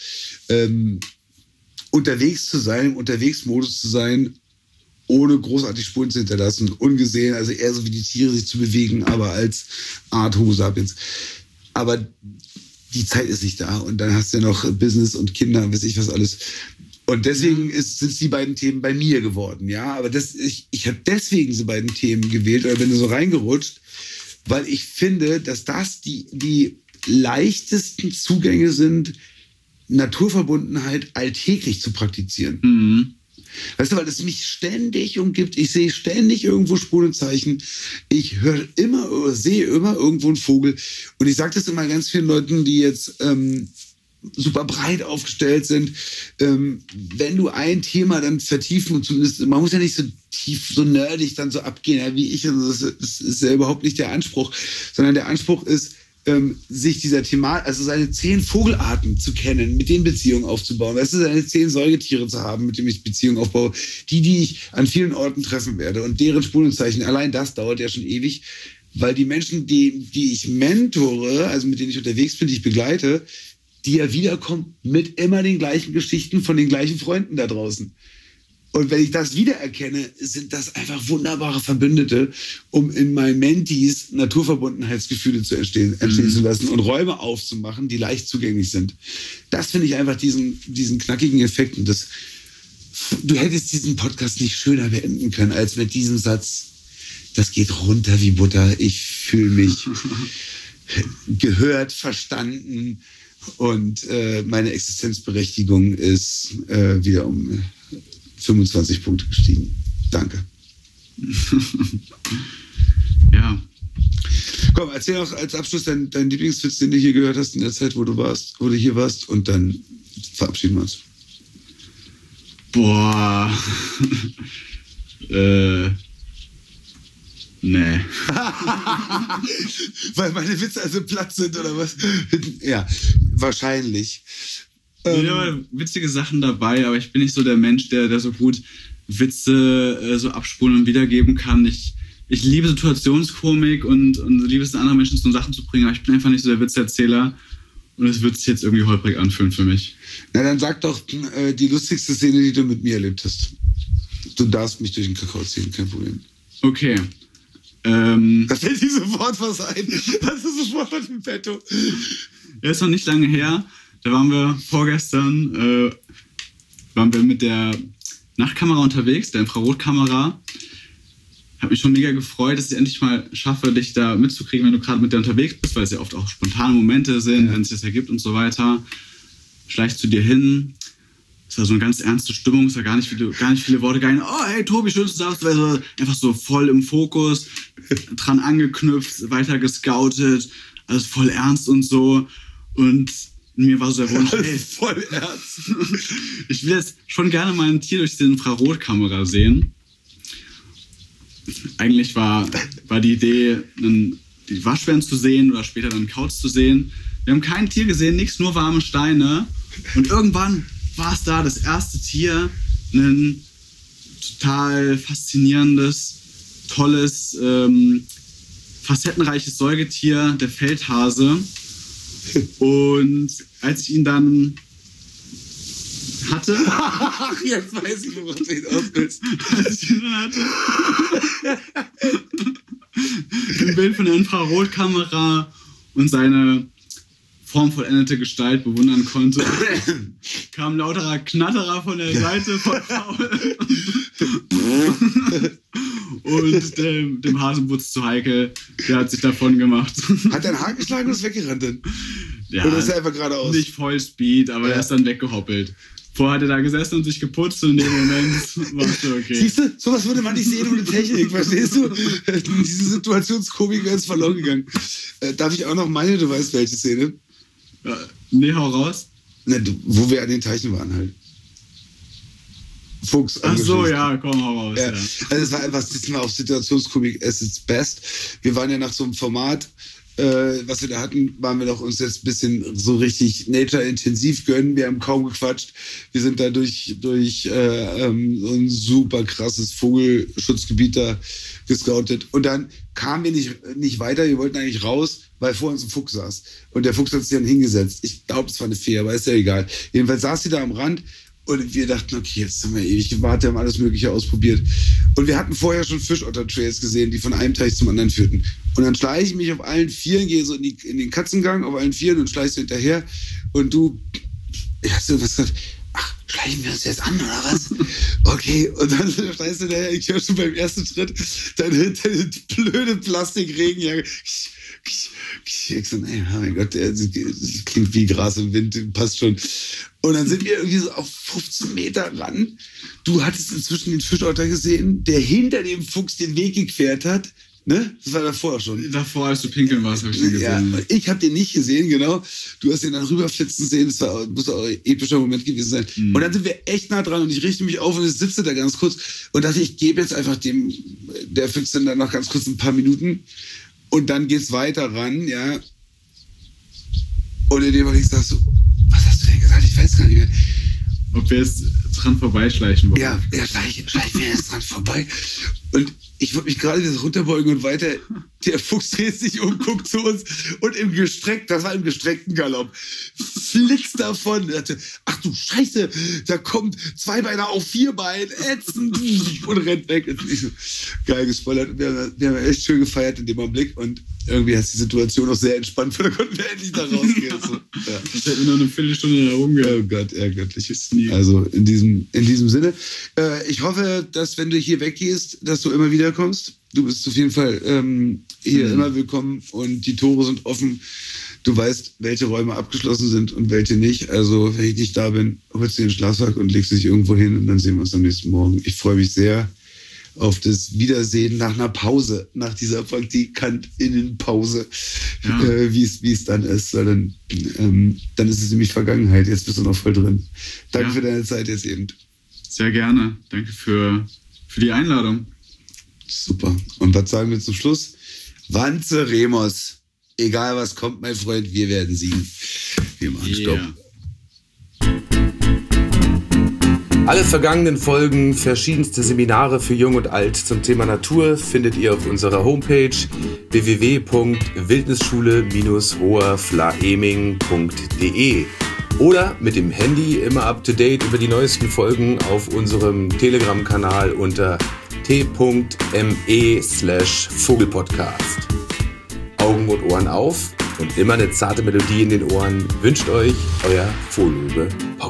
[SPEAKER 1] unterwegs zu sein, im Unterwegsmodus zu sein, ohne großartig Spuren zu hinterlassen, ungesehen, also eher so wie die Tiere sich zu bewegen, aber als Art Homo sapiens. Aber die Zeit ist nicht da und dann hast du ja noch Business und Kinder und weiß ich was alles. Und deswegen sind die beiden Themen bei mir geworden, ja. Aber ich habe deswegen diese beiden Themen gewählt oder bin so reingerutscht, weil ich finde, dass das die leichtesten Zugänge sind, Naturverbundenheit alltäglich zu praktizieren.
[SPEAKER 2] Mhm.
[SPEAKER 1] Weißt du, weil es mich ständig umgibt. Ich sehe ständig irgendwo Spurenzeichen. Ich sehe immer irgendwo einen Vogel. Und ich sage das immer ganz vielen Leuten, die jetzt super breit aufgestellt sind. Wenn du ein Thema dann vertiefen und zumindest, man muss ja nicht so tief, so nerdig dann so abgehen, ja, wie ich. Also das ist ja überhaupt nicht der Anspruch, sondern der Anspruch ist, sich dieser Thematik, also seine 10 Vogelarten zu kennen, mit denen Beziehungen aufzubauen, weißt du, seine 10 Säugetiere zu haben, mit denen ich Beziehungen aufbaue, die ich an vielen Orten treffen werde und deren Spurenzeichen, allein das dauert ja schon ewig, weil die Menschen, die ich mentore, also mit denen ich unterwegs bin, die ich begleite, die ja wiederkommen mit immer den gleichen Geschichten von den gleichen Freunden da draußen. Und wenn ich das wiedererkenne, sind das einfach wunderbare Verbündete, um in meinen Mentees Naturverbundenheitsgefühle zu entstehen zu lassen und Räume aufzumachen, die leicht zugänglich sind. Das finde ich einfach diesen knackigen Effekt. Und du hättest diesen Podcast nicht schöner beenden können, als mit diesem Satz: Das geht runter wie Butter. Ich fühle mich gehört, verstanden und meine Existenzberechtigung ist wieder um 25 Punkte gestiegen. Danke.
[SPEAKER 2] Ja.
[SPEAKER 1] Komm, erzähl noch als Abschluss deinen Lieblingswitz, den du hier gehört hast in der Zeit, wo du hier warst, und dann verabschieden wir uns.
[SPEAKER 2] Boah. Nee.
[SPEAKER 1] Weil meine Witze also platt sind, oder was? Ja, wahrscheinlich.
[SPEAKER 2] Ja, witzige Sachen dabei, aber ich bin nicht so der Mensch, der so gut Witze so abspulen und wiedergeben kann. Ich liebe Situationskomik und liebe es, anderen Menschen zu Sachen zu bringen, aber ich bin einfach nicht so der Witzerzähler und es wird sich jetzt irgendwie holprig anfühlen für mich.
[SPEAKER 1] Na, dann sag doch die lustigste Szene, die du mit mir erlebt hast. Du darfst mich durch den Kakao ziehen, kein Problem.
[SPEAKER 2] Okay.
[SPEAKER 1] Da fällt dir sofort was ein. Das ist sofort was im Petto.
[SPEAKER 2] Ja, ist noch nicht lange her. Da waren wir vorgestern, mit der Nachtkamera unterwegs, der Infrarotkamera. Habe mich schon mega gefreut, dass ich endlich mal schaffe, dich da mitzukriegen, wenn du gerade mit der unterwegs bist, weil es ja oft auch spontane Momente sind, wenn es das ergibt und so weiter. Schleich zu dir hin Es war so eine ganz ernste Stimmung, es war gar nicht viele Worte, oh hey Tobi, schön, dass du da bist, also einfach so voll im Fokus, dran angeknüpft, weiter gescoutet, alles voll ernst und so. Und mir war so der Wunsch, hey,
[SPEAKER 1] voll ernst.
[SPEAKER 2] Ich will jetzt schon gerne mal ein Tier durch die Infrarotkamera sehen. Eigentlich war die Idee, die Waschbären zu sehen oder später dann Kauz zu sehen. Wir haben kein Tier gesehen, nichts, nur warme Steine. Und irgendwann war es da, das erste Tier, ein total faszinierendes, tolles, facettenreiches Säugetier, der Feldhase. Und als ich ihn dann hatte...
[SPEAKER 1] Ach, jetzt weiß ich, worauf du hinaus willst.
[SPEAKER 2] Als ich ihn dann hatte... ein Bild von der Infrarotkamera und seine formvollendete Gestalt bewundern konnte, kam lauterer Knatterer von der Seite von Paul. Und dem Hasen wurde es zu heikel. Der hat sich davon gemacht.
[SPEAKER 1] Hat er einen Haken geschlagen und ist weggerannt dann?
[SPEAKER 2] Ja,
[SPEAKER 1] oder ist er einfach geradeaus?
[SPEAKER 2] Nicht Vollspeed, aber er ist dann weggehoppelt. Vorher hat er da gesessen und sich geputzt und in dem Moment war es so okay.
[SPEAKER 1] Siehst du, sowas würde man nicht sehen ohne Technik, verstehst du? Diese Situationskomik wäre jetzt verloren gegangen. Darf ich auch noch meine, du weißt welche Szene?
[SPEAKER 2] Nee, hau raus.
[SPEAKER 1] Na, wo wir an den Teichen waren halt. Fuchs.
[SPEAKER 2] Ach so, ja, komm, hau raus.
[SPEAKER 1] Ja.
[SPEAKER 2] Ja.
[SPEAKER 1] Also es war einfach, sitzen wir auf Situationskomik at its best. Wir waren ja nach so einem Format, was wir da hatten, waren wir doch uns jetzt ein bisschen so richtig nature-intensiv gönnen. Wir haben kaum gequatscht. Wir sind da durch so ein super krasses Vogelschutzgebiet da gescoutet. Und dann kamen wir nicht weiter. Wir wollten eigentlich raus, weil vor uns ein Fuchs saß. Und der Fuchs hat sich dann hingesetzt. Ich glaube, es war eine Fee, aber ist ja egal. Jedenfalls saß sie da am Rand. Und wir dachten, okay, jetzt haben wir ewig gewartet, haben alles Mögliche ausprobiert. Und wir hatten vorher schon Fischotter-Trails gesehen, die von einem Teich zum anderen führten. Und dann schleiche ich mich auf allen Vieren, gehe so in den Katzengang auf allen Vieren und schleiche so hinterher. Und du hast so was gesagt, ach, schleichen wir uns jetzt an, oder was? Okay, und dann schleichst du hinterher, ich höre schon beim ersten Schritt deine blöde Plastikregenjacke. Ich so, nein, oh mein Gott, das klingt wie Gras im Wind, passt schon. Und dann sind wir irgendwie so auf 15 Meter ran. Du hattest inzwischen den Fischotter gesehen, der hinter dem Fuchs den Weg gequert hat. Ne? Das war davor schon.
[SPEAKER 2] Davor, als du pinkeln warst, habe ich den gesehen.
[SPEAKER 1] Ja, ich habe den nicht gesehen, genau. Du hast den dann rüberflitzen sehen. Das muss auch ein epischer Moment gewesen sein. Mhm. Und dann sind wir echt nah dran und ich richte mich auf und ich sitze da ganz kurz und dachte, ich gebe jetzt einfach der Füchsin dann noch ganz kurz ein paar Minuten. Und dann geht's weiter ran, ja. Und in dem Moment sagst du, was hast du denn gesagt? Ich weiß gar nicht mehr.
[SPEAKER 2] Ob wir jetzt dran vorbeischleichen wollen.
[SPEAKER 1] Ja, schleichen wir jetzt dran vorbei. Und ich wollte mich gerade wieder runterbeugen und weiter. Der Fuchs dreht sich um, guckt zu uns und das war im gestreckten Galopp, flitzt davon. Er dachte, ach du Scheiße, da kommt Zweibeiner auf Vierbein, ätzend und rennt weg. Geil gespoilert. Wir haben echt schön gefeiert in dem Augenblick und irgendwie hat die Situation auch sehr entspannt, weil da konnten wir endlich da rausgehen. So, ja.
[SPEAKER 2] Das hätten nur eine Viertelstunde da rumgehört.
[SPEAKER 1] Oh Gott, ärgerlich. Also in diesem Sinne. Ich hoffe, dass wenn du hier weggehst, dass du immer wieder kommst. Du bist auf jeden Fall hier immer willkommen und die Tore sind offen. Du weißt, welche Räume abgeschlossen sind und welche nicht. Also wenn ich nicht da bin, holst du den Schlafsack und legst dich irgendwo hin und dann sehen wir uns am nächsten Morgen. Ich freue mich sehr auf das Wiedersehen nach einer Pause, nach dieser PraktikantinnenPause, wie es dann ist. Weil dann ist es nämlich Vergangenheit. Jetzt bist du noch voll drin. Danke für deine Zeit jetzt eben.
[SPEAKER 2] Sehr gerne. Danke für die Einladung.
[SPEAKER 1] Super. Und was sagen wir zum Schluss? Wanze Remos. Egal was kommt, mein Freund, wir werden siegen. Wir machen Stopp.
[SPEAKER 3] Alle vergangenen Folgen, verschiedenste Seminare für Jung und Alt zum Thema Natur findet ihr auf unserer Homepage www.wildnisschule-hoherflaeming.de oder mit dem Handy immer up to date über die neuesten Folgen auf unserem Telegram-Kanal unter t.me/Vogelpodcast. Augen und Ohren auf und immer eine zarte Melodie in den Ohren wünscht euch euer Vogelrübe Paul.